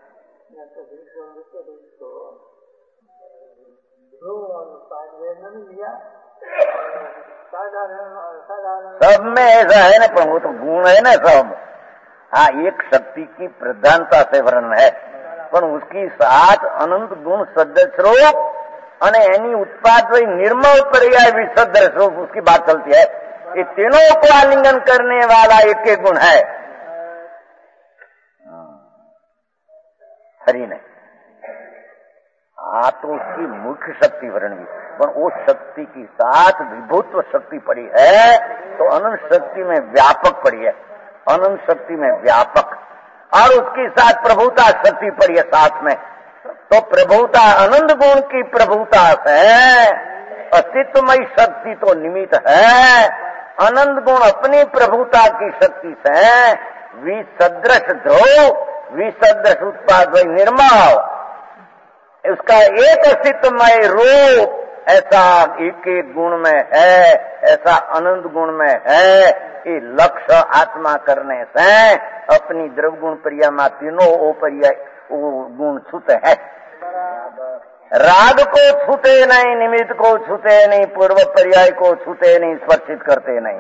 सब में ऐसा है ना, पर वो तो गुण है ना सब। हाँ, एक शक्ति की प्रधानता से वर्णन है, पर उसकी साथ अनंत गुण सदृश रूप અને એની उत्पाद वही निर्मल पर्याय विसदृश रूप, उसकी बात चलती है। ये तीनों को आलिंगन करने वाला एक एक गुण है, हरि ने। तो उसकी मुख्य शक्ति वर्णन, पर वो शक्ति की साथ विभुत्व शक्ति पड़ी है, तो अनंत शक्ति में व्यापक पड़ी है, अनंत शक्ति में व्यापक, और उसकी साथ प्रभुता शक्ति पड़ी है साथ में। तो प्रभुता अनंत गुण की प्रभुता से अस्तित्वमयी शक्ति तो निमित्त है, अनंत गुण अपनी प्रभुता की शक्ति से विसदृश ध्रुव, विसदृश उत्पाद वही निर्मल, उसका एक अस्तित्वमय रूप ऐसा एक एक गुण में है, ऐसा अनंत गुण में है। ये लक्ष्य आत्मा करने से अपनी द्रव्य गुण पर्याय में तीनों वो पर्याय वो गुण छूते हैं। राग को छूते नहीं, निमित्त को छूते नहीं, पूर्व पर्याय को छूते नहीं, स्पर्शित करते नहीं।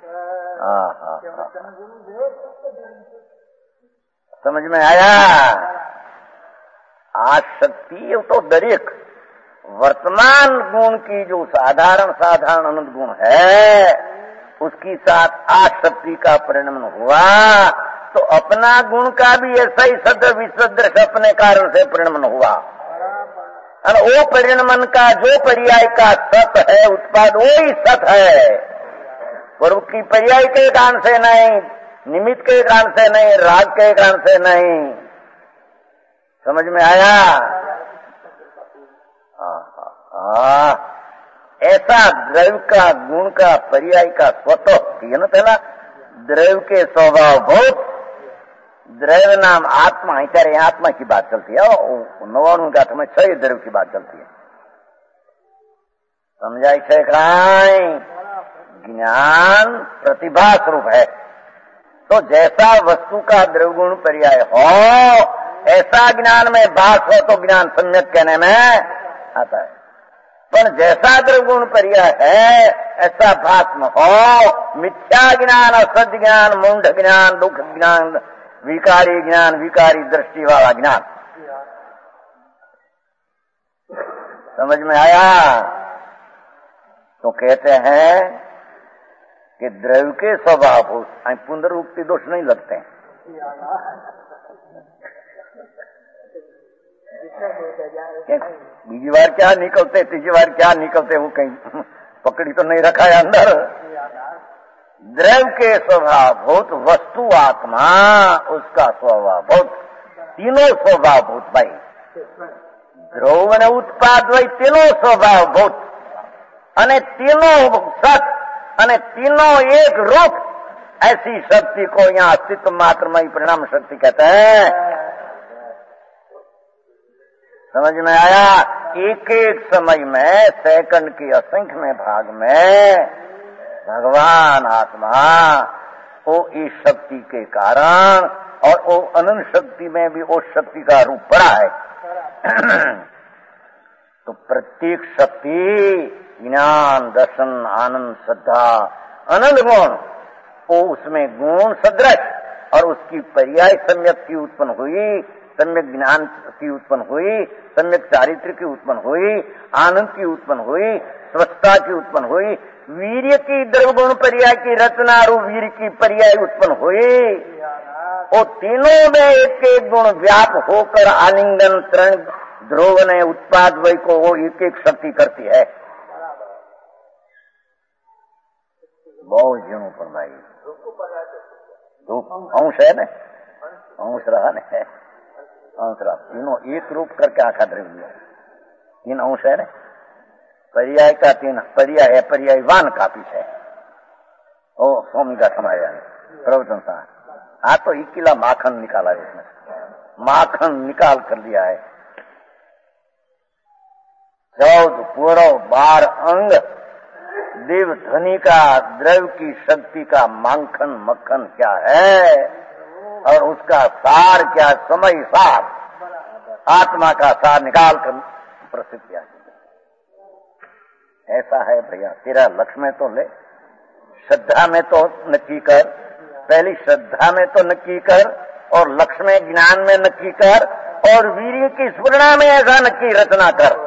समझ में आया? आसक्ति तो दरेक वर्तमान गुण की जो साधारण अनंत गुण है, उसकी साथ आसक्ति का परिणाम हुआ, तो अपना गुण का भी ऐसा ही सदृश विसदृश अपने कारण से परिणाम हुआ। और वो परिणाम का जो पर्याय का सत है, उत्पाद वो ही सत है, पूर्व की पर्याय के कारण से नहीं, निमित्त के कारण से नहीं, राग के कारण से नहीं। समझ में आया? ऐसा द्रव्य का गुण का पर्याय का स्वतः है ना। पहला द्रव्य के स्वभाव भूत, द्रव्य नाम आत्मा, इधर आत्मा की बात चलती है, 99 का में 6 द्रव्य की बात चलती है। समझाई है खाई? ज्ञान प्रतिभा स्वरूप है, तो जैसा वस्तु का द्रव्य गुण पर्याय हो, ऐसा ज्ञान में भास हो तो ज्ञान सम्यक कहने में आता है। पर जैसा द्रव्य गुण पर्याय है, ऐसा भास्म हो, मिथ्या ज्ञान, असत्य ज्ञान, मूढ़ ज्ञान, दुख ज्ञान, विकारी ज्ञान, विकारी दृष्टि वाला ज्ञान। समझ में आया? तो कहते हैं कि द्रव्य के स्वभाव पुनरुक्ति दोष नहीं लगते हैं। बीजी बार क्या निकलते, तीसरी बार क्या निकलते, वो कहीं पकड़ी तो नहीं रखा है अंदर। द्रव्य के स्वभाव भूत, वस्तु आत्मा उसका स्वभाव भूत, तीनों स्वभाव भूत भाई, ध्रुव ने उत्पाद भाई तीनों स्वभाव भूत, अने तीनों सत, अने तीनों एक रूप, ऐसी शक्ति को यहाँ अस्तित्व मात्रमयी परिणाम शक्ति कहते हैं। समझ में आया? एक एक समय में, सेकंड के असंख्य में भाग में भगवान आत्मा वो इस शक्ति के कारण, और वो अनंत शक्ति में भी उस शक्ति का रूप पड़ा है। तो प्रत्येक शक्ति ज्ञान, दर्शन, आनंद, श्रद्धा, अनंत गुण, वो उसमें गुण सदृश, और उसकी पर्याय सम्यक की उत्पन्न हुई, सम्यक ज्ञान की उत्पन्न हुई, सम्यक चारित्र की उत्पन्न हुई, आनंद की उत्पन्न हुई, स्वच्छता की उत्पन्न हुई, वीर्य की द्रव्य गुण पर्याय की रचना रूप वीर्य की पर्याय उत्पन्न हुई। वो तीनों में एक एक गुण व्याप होकर आलिंगन तरण ध्रुव ने उत्पाद वही को वो एक एक शक्ति करती है। बहुत जीणों पर भाई अंश है न, अंश रहा न, अंश रहा, तीनों एक रूप करके आखा द्रव्य, 3 अंश है न, पर्याय का 3 पर्याय है, पर्यायवान का पीछे ओ स्वामी का समाया प्रवचन था। तो 1 किला माखन निकाला इसमें, माखन निकाल कर लिया है। 14 पूर्व 12 अंग देव ध्वनि का द्रव्य की शक्ति का माखन मक्खन क्या है और उसका सार क्या, समय सार आत्मा का सार निकाल कर प्रसिद्ध किया। ऐसा है भैया, तेरा लक्ष्य में तो ले, श्रद्धा में तो नक्की कर, पहली श्रद्धा में तो नक्की कर और लक्ष्य में ज्ञान में नक्की कर और वीर्य की स्फुरणा में ऐसा नक्की रचना कर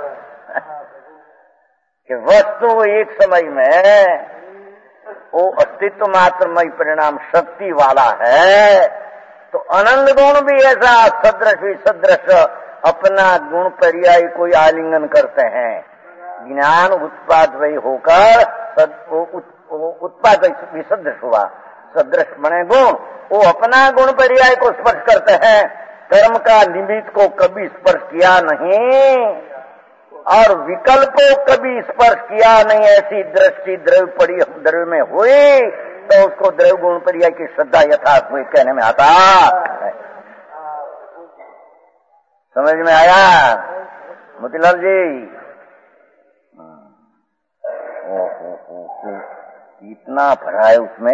कि वस्तु एक समय में वो अस्तित्व मात्रमय परिणाम शक्ति वाला है, तो अनंत गुण भी ऐसा सदृश विसदृश अपना गुण पर्याय कोई आलिंगन करते हैं। ज्ञान उत्पाद वही होकर उत्पाद विसदृश हुआ, सदृश बने गुण, वो अपना गुण पर्याय को स्पर्श करते हैं, कर्म का निमित्त को कभी स्पर्श किया नहीं और विकल्प को कभी स्पर्श किया नहीं। ऐसी दृष्टि द्रव्य में हुई तो उसको द्रव्य गुण पर्याय की श्रद्धा यथार्थ हुई कहने में आता है। समझ में आया मोतीलाल जी? इतना भरा है उसमें,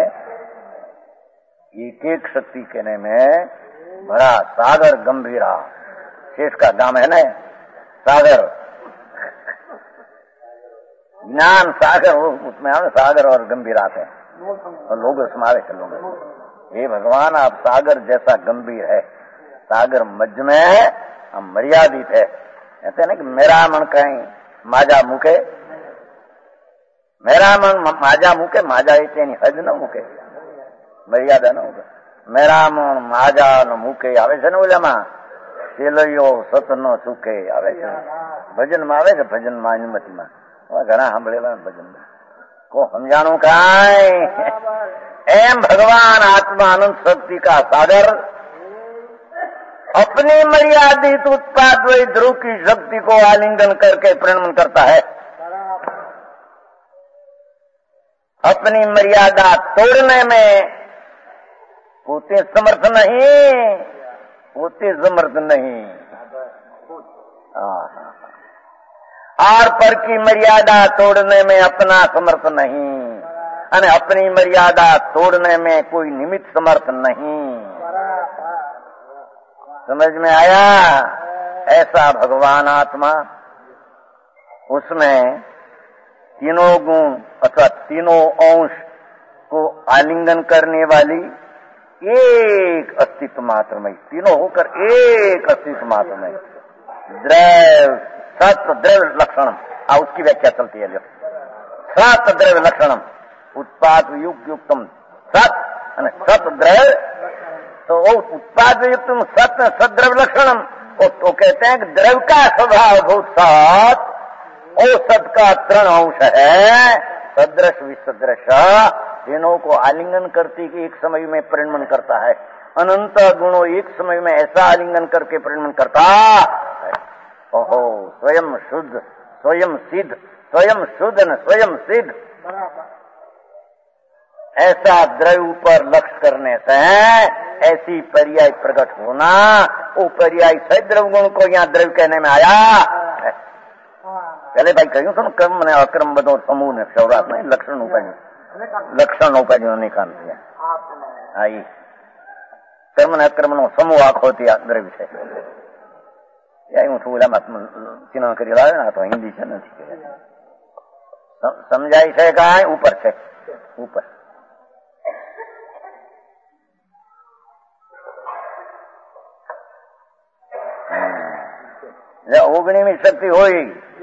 एक एक शक्ति कहने में बड़ा सागर गंभीरा। शेष का दाम है ना सागर, ज्ञान सागर, उसमें सागर और गंभीरा थे और लोग समावेश लोग। हे भगवान, आप सागर जैसा गंभीर है, सागर मध्य में है, हम मर्यादित है। कहते हैं ना कि मेरा मन कहीं माजा मुके, मेरा मन माजा मुके, माजा एनी हज न मुके, मर्यादा न होगा। मेरा मन माजा न मुके આવે છે ને ઓલામાં સેલૈયો સત ન સુકે આવે છે, ભજનમાં આવે છે, ભજનમાં અનુમતિમાં ઘણા સાંભળેલા ભજન को समझाणु काय। एम भगवान आत्मा अनंत शक्ति का सागर अपनी मर्यादित उत्पाद वही ध्रुव की शक्ति को आलिंगन करके प्रणमन करता है। अपनी मर्यादा तोड़ने में पोते समर्थ नहीं, पोते समर्थ नहीं, और पर की मर्यादा तोड़ने में अपना समर्थ नहीं, અને अपनी मर्यादा तोड़ने में कोई निमित्त समर्थ नहीं। समझ में आया? ऐसा भगवान आत्मा, उसमें तीनों गुण अथवा तीनों अंश को आलिंगन करने वाली एक अस्तित्व मात्र में, तीनों होकर एक अस्तित्व मात्र में द्रव्य सत द्रव्य लक्षणम, उसकी व्याख्या चलती है। सत द्रव्य लक्षणम उत्पाद युक्तम सत सत द्रव्य, तो वो उत्पाद युक्तम सत सद्रव्य लक्षणम, तो कहते हैं कि द्रव्य का स्वभाव भूत सत और सत का 3 अंश है, सदृश विसदृश, तीनों को आलिंगन करती कि एक समय में परिणमन करता है। अनंत गुणों एक समय में ऐसा आलिंगन करके परिणमन करता है। ओहो, स्वयं शुद्ध, स्वयं सिद्ध, स्वयं शुद्ध न स्वयं सिद्ध, ऐसा द्रव्य पर लक्ष्य करने से ऐसी पर्याय प्रकट होना, वो पर्याय सही द्रव्य गुण को यहाँ द्रव्य कहने में आया। पहले भाई कहूं तुम कर्म ने अक्रम बदो समूह ने सौरात में लक्षण उपाय निकाल दिया। आई कर्म ने अक्रम नो समूह आखो द्रव्य છે। હું છું ઓલામાં ચિહ્ન કરી લાવે ને, તો હિન્દી છે નથી સમજાય છે કાંઈ? ઉપર છે, ઉપર ઓગણીમી શક્તિ હોય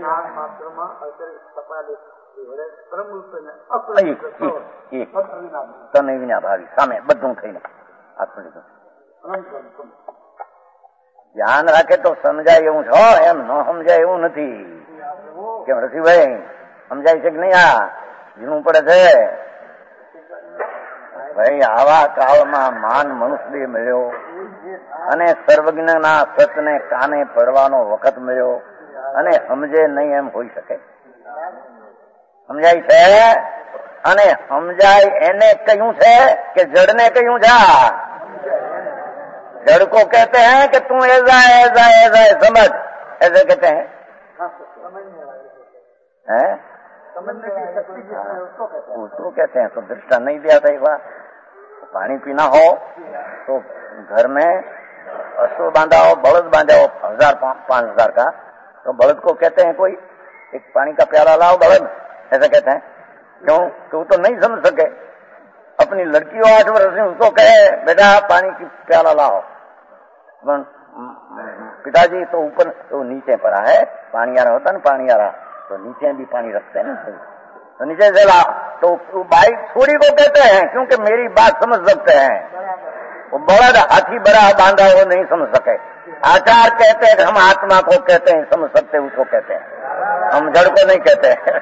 તને વિના ભાવી સામે બધું થઈને આત્મનિર્ભર ધ્યાન રાખે તો સમજાય એવું છો, એમ ન સમજાય એવું નથી। કેમ રસીભાઈ સમજાય છે કે નહીં? આ જીણું પડે છે ભાઈ। આવા કાળમાં માન મનુષ્ય મળ્યો અને સર્વજ્ઞના સતને કાને પડવાનો વખત મળ્યો અને સમજે નહીં એમ હોઈ શકે? સમજાય છે? અને સમજાય એને કહ્યું છે કે જડને કહ્યું છે? जड़ को कहते हैं कि तू ऐसा ऐसा ऐसा समझ, ऐसे कहते हैं, उसको कहते हैं। तो दृष्टांत नहीं दिया था एक बार, पानी पीना हो तो घर में अश्व बांधा हो, बलद बांधा हो 1000-5000 का, तो बलद को कहते हैं कोई एक पानी का प्याला लाओ बलद, ऐसा कहते हैं। क्यों? तो तो नहीं समझ सके। अपनी लड़की हो 8 वर्ष में, उसको कहे बेटा पानी की प्याला लाओ, पिताजी तो ऊपर तो नीचे पड़ा है, पानी आ रहा होता ना, पानी आ रहा तो नीचे भी पानी रखते हैं ना, तो नीचे से ला। तो भाई छोरी को कहते हैं, क्योंकि मेरी बात समझ सकते हैं। वो बलद हाथी बड़ा बांधा वो नहीं समझ सके। आचार कहते हैं कि हम आत्मा को कहते हैं समझ सकते, उसको कहते हैं, हम जड़ को नहीं कहते हैं।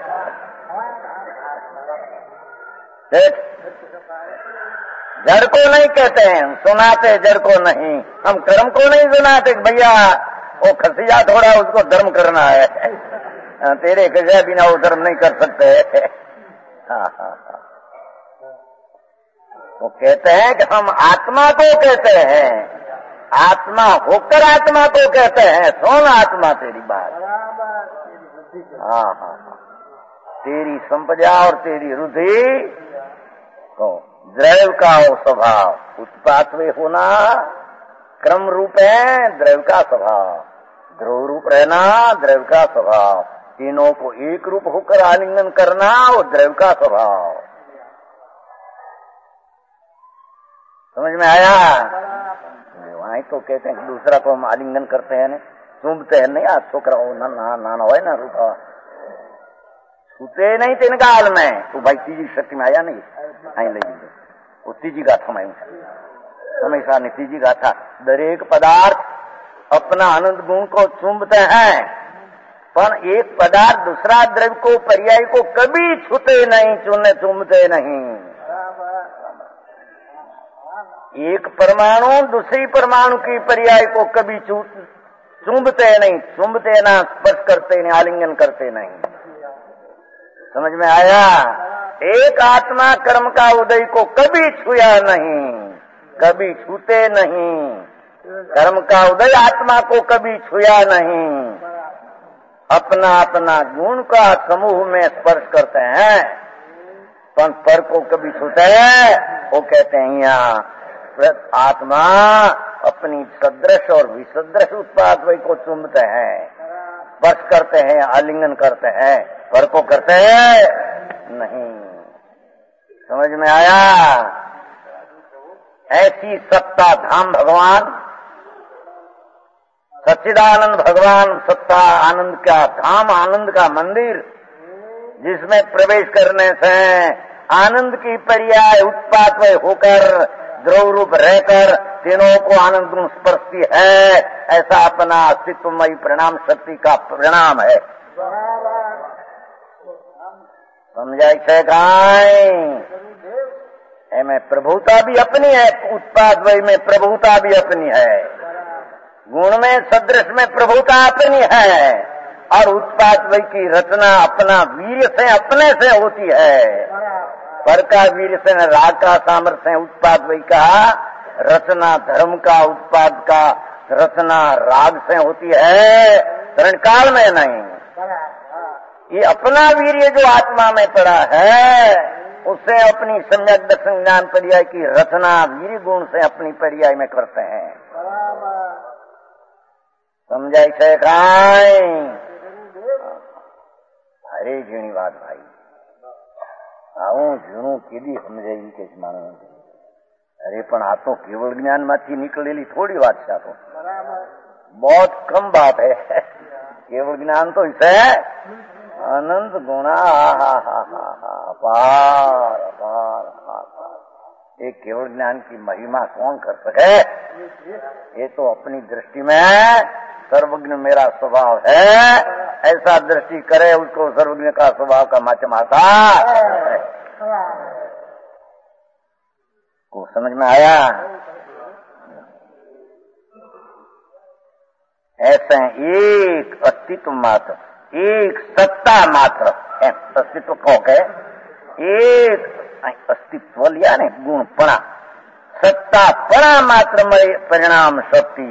जड़ को नहीं कहते हैं, सुनाते जड़ को नहीं, हम कर्म को नहीं सुनाते भैया वो खसिया थोड़ा उसको धर्म करना है, तेरे खसिया बिना वो धर्म नहीं कर सकते। हाँ। वो कहते हैं कि हम आत्मा को कहते हैं, आत्मा होकर आत्मा को कहते हैं, सुन आत्मा तेरी बात। हाँ, तेरी संपदा और तेरी रुधि को द्रव्य का हो स्वभाव, उत्पात में होना क्रम रूप है, द्रव्य का स्वभाव, ध्रुव रूप रहना द्रव्य का स्वभाव, तीनों को एक रूप होकर आलिंगन करना वो द्रव्य का स्वभाव। समझ में आया? वहीं तो कहते हैं कि दूसरा को हम आलिंगन करते हैं, चूमते हैं नहीं, आज छोकरा हो नाना हो ना रूपा छूते नहीं तीन काल में, तो भाई तीजी शक्ति में आया नहीं, आई लगी वो तीजी गाथा में हमेशा ने तीजी गाथा। दरेक पदार्थ अपना आनंद गुण को चूमते हैं, पर एक पदार्थ दूसरा द्रव्य को पर्याय को कभी छूते नहीं, चूमते नहीं। एक परमाणु दूसरी परमाणु की पर्याय को कभी चूमते नहीं, चूमते ना, स्पर्श करते नहीं, आलिंगन करते नहीं। समझ में आया? एक आत्मा कर्म का उदय को कभी छुया नहीं, कभी छूते नहीं, कर्म का उदय आत्मा को कभी छुया नहीं। अपना अपना गुण का समूह में स्पर्श करते हैं, पर को कभी छूते हैं, वो कहते हैं यहाँ आत्मा अपनी सदृश और विसदृश उत्पाद वही को चुम्बते हैं, स्पर्श करते हैं, आलिंगन करते हैं, पर को करते हैं नहीं। समझ में आया? ऐसी सत्ता धाम भगवान, सच्चिदानंद भगवान, सत्ता आनंद का धाम, आनंद का मंदिर, जिसमें प्रवेश करने से आनंद की पर्याय उत्पाद में होकर द्रव रूप रहकर तीनों को आनंद गुण स्पर्शती है, ऐसा अपना अस्तित्वमयी परिणाम शक्ति का परिणाम है। समझाई है गाय? में प्रभुता भी अपनी है, उत्पाद वही में प्रभुता भी अपनी है, गुण में सदृश में प्रभुता अपनी है, और उत्पाद वही की रचना अपना वीर्य से अपने से होती है। पर का वीर से राग का सामर्थ्य, उत्पाद वही का रचना धर्म का, उत्पाद का रचना राग से होती है, शरण काल में नहीं। ये अपना वीर्य जो आत्मा में पड़ा है, उससे अपनी सम्यक दर्शन ज्ञान पर्याय की रचना वीर्य गुण से अपनी पर्याय में करते हैं। समझाई से खाए? अरे झीणी बात भाई, આવું ઝીણું કીધી સમજાવી કે માણસ, અરે પણ આ તો કેવળ જ્ઞાન માંથી નીકળેલી થોડી વાત છે, આ તો बहुत कम बात है। केवल ज्ञान तो इसे अनंत गुणा, अपार अपार अपार। एक केवल ज्ञान की महिमा कौन कर सके? ये तो अपनी दृष्टि में सर्वज्ञ मेरा स्वभाव है, ऐसा दृष्टि करे उसको सर्वज्ञ का स्वभाव का माचमाता को समझ में आया? ऐसे एक अस्तित्व मात्र, एक सत्ता मात्र, अस्तित्व कहो के एक अस्तित्व लिया ने गुणपणा, सत्ता परा मात्र परिणाम शक्ति।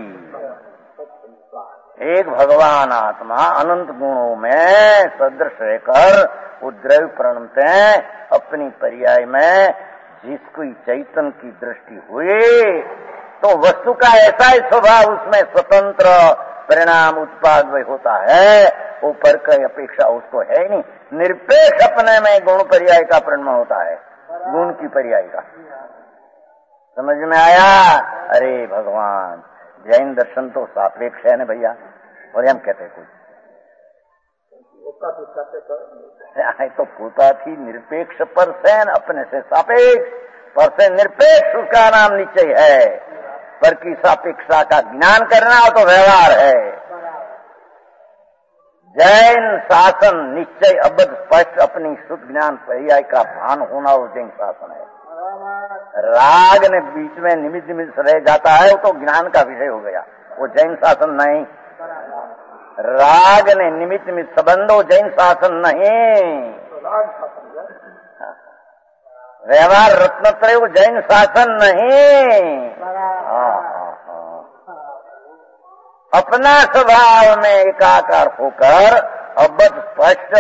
एक भगवान आत्मा अनंत गुणों में सदृश रहकर उद्रव प्रणमते अपनी पर्याय में जिसकी चैतन्य की दृष्टि हुई तो वस्तु का ऐसा ही स्वभाव उसमें स्वतंत्र परिणाम उत्पाद होता है, ऊपर की अपेक्षा उसको है ही नहीं। निरपेक्ष अपने में गुण पर्याय का परिणाम होता है, गुण की पर्याय का। समझ में आया? अरे भगवान, जैन दर्शन तो सापेक्ष है ना भैया, और हम कहते कुछ तो पूता थी निरपेक्ष पर से अपने से सापेक्ष, पर से निरपेक्ष उसका नाम निश्चय है। पर की सापेक्षता का ज्ञान करना हो तो व्यवहार है। जैन शासन निश्चय अबद्ध स्पष्ट अपनी शुद्ध ज्ञान पर्याय का भान होना वो जैन शासन है। राग ने बीच में निमित्त निमित्त रह जाता है वो तो ज्ञान का विषय हो गया, वो जैन शासन नहीं। राग ने निमित्त निमित्त संबंध वो जैन शासन नहीं। व्यवहार रत्नत्रय वो जैन शासन नहीं। अपना स्वभाव में एकाकार होकर अबद्ध स्पष्ट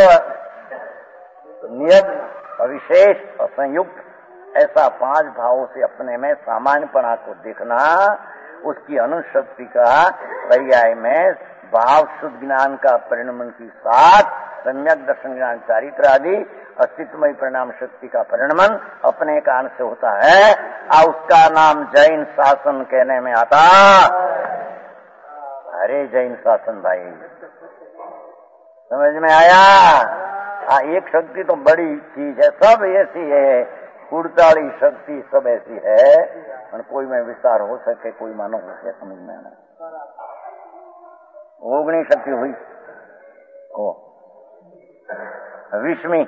नियत विशेष असंयुक्त ऐसा 5 भावों से अपने में सामान्यपना को देखना, उसकी अनुशक्ति का पर्याय में भाव शुद्ध ज्ञान का परिणमन के साथ सम्यक दर्शन ज्ञान चारित्र आदि अस्तित्वमय परिणाम शक्ति का परिणमन अपने कान से होता है, और उसका नाम जैन शासन कहने में आता। अरे जैन शासन भाई, समझ में आया? एक शक्ति तो बड़ी चीज है, सब ऐसी है, कुड़ताली शक्ति सब ऐसी है, और कोई में विस्तार हो सके, कोई मानो हो सके, समझ में आना। ओगणी शक्ति हुई ओ विस्मी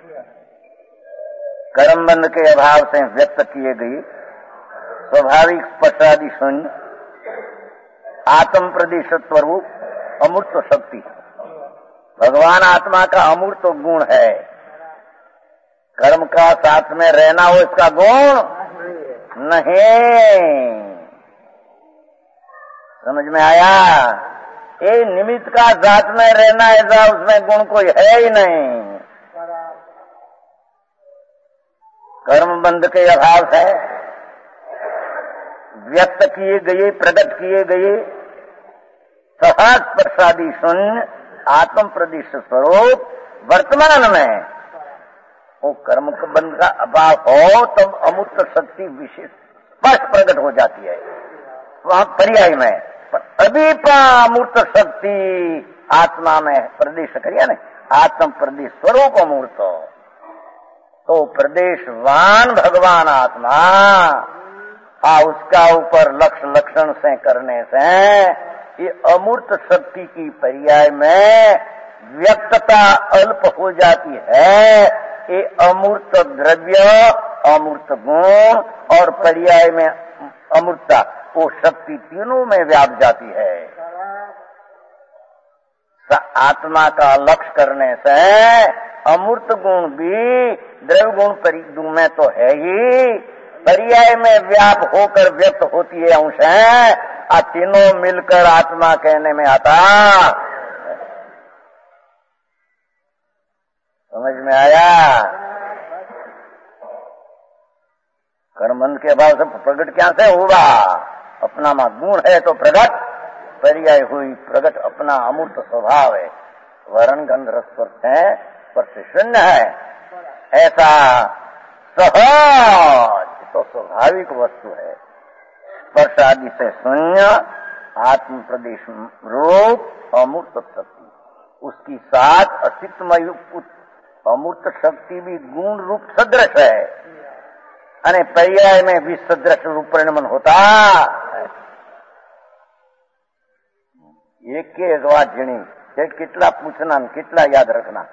कर्मबंध के अभाव से व्यक्त किए गई स्वाभाविक स्पर्शादि शून्य आत्म प्रदेश स्वरूप अमूर्त शक्ति। भगवान आत्मा का अमूर्त गुण है। कर्म का साथ में रहना हो इसका गुण नहीं। समझ में आया? ये निमित्त का साथ में रहना ऐसा उसमें गुण कोई है ही नहीं। कर्म बंध के अभाव है व्यक्त किए गए प्रकट किए गए सहज प्रसादी शून्य आत्म प्रदेश स्वरूप वर्तमान में वो कर्म बंध का अभाव हो तब अमूर्त शक्ति विशेष स्पष्ट प्रकट हो जाती है वहां पर्याय में। पर अभी अमूर्त शक्ति आत्मा में प्रदेश करिए ना, आत्म प्रदेश स्वरूप अमूर्त तो प्रदेशवान भगवान आत्मा उसका ऊपर लक्ष्य लक्षण से करने से ये अमूर्त शक्ति की पर्याय में व्यक्तता अल्प हो जाती है। ये अमूर्त द्रव्य अमूर्त गुण और पर्याय में अमूर्तता वो शक्ति तीनों में व्याप जाती है। आत्मा का लक्ष्य करने से अमूर्त गुण भी द्रव्य गुण परिगुण में तो है ही, पर्याय में व्याप होकर व्यक्त होती है अंश है, तीनों मिलकर आत्मा कहने में आता। समझ में आया? कर्मबंध के अभाव से प्रकट क्या से होगा? अपना में गुण है तो प्रकट, पर्याय हुई प्रकट अपना अमूर्त स्वभाव है। वर्ण गंध रस है पर से शून्य है, ऐसा सहज तो स्वाभाविक वस्तु है। स्पर्श आदि से शून्य आत्म प्रदेश रूप अमूर्त शक्ति, उसकी साथ अस्तित्वमय अमूर्त शक्ति भी गुण रूप सदृश है અને पर्याय में भी सदृश रूप परिणमन होता। एक के વાત જણી કેટલા પૂછના કેટલા યાદ रखना।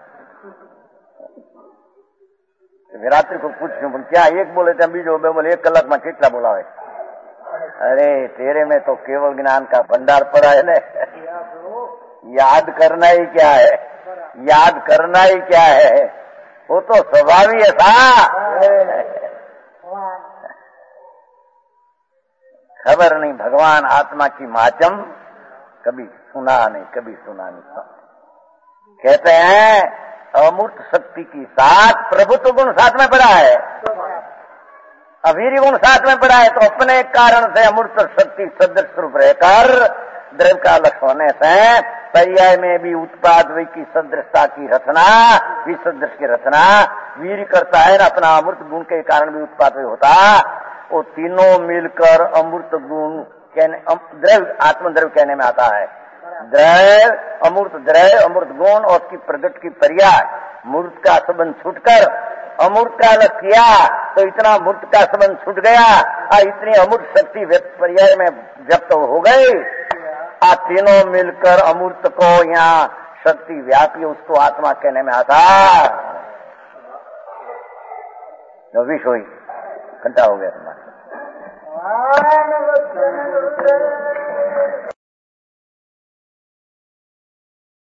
रात्रि को पूछूं પણ क्या एक बोले ત્યાં બીજો બે बोले 1 કલાક में કેટલા બોલાવે? अरे तेरे में तो केवल ज्ञान का भंडार पड़ा है ना, याद करना ही क्या है, याद करना ही क्या है, वो तो स्वभाव ही ऐसा। खबर नहीं भगवान आत्मा की माचम, कभी सुना नहीं। कहते हैं अमूर्त शक्ति की साथ प्रभुत्व गुण साथ में पड़ा है, अवीर गुण साथ में पड़ा है, तो अपने कारण से अमूर्त शक्ति सदृश रूप रहकर द्रव्य का लक्ष्य होने से पर्याय में भी उत्पाद की सदृशता की रचना, विसदृश की रचना वीर करता है ना, अपना अमृत गुण के कारण भी उत्पाद होता। वो तीनों मिलकर अमृत गुण कहने, द्रव्य आत्मद्रव्य कहने में आता है। द्रव्य अमृत गुण और उसकी प्रगट की पर्याय मूर्त का संबंध छूटकर अमूर्त का अलग किया तो इतना मूर्त का संबंध छूट गया और इतनी अमूर्त शक्ति पर्याय में व्यक्त हो गई। आ तीनों मिलकर अमूर्त को यहाँ शक्ति व्यापी उसको आत्मा कहने में आता। विष हुई घंटा हो गया तुम्हारा।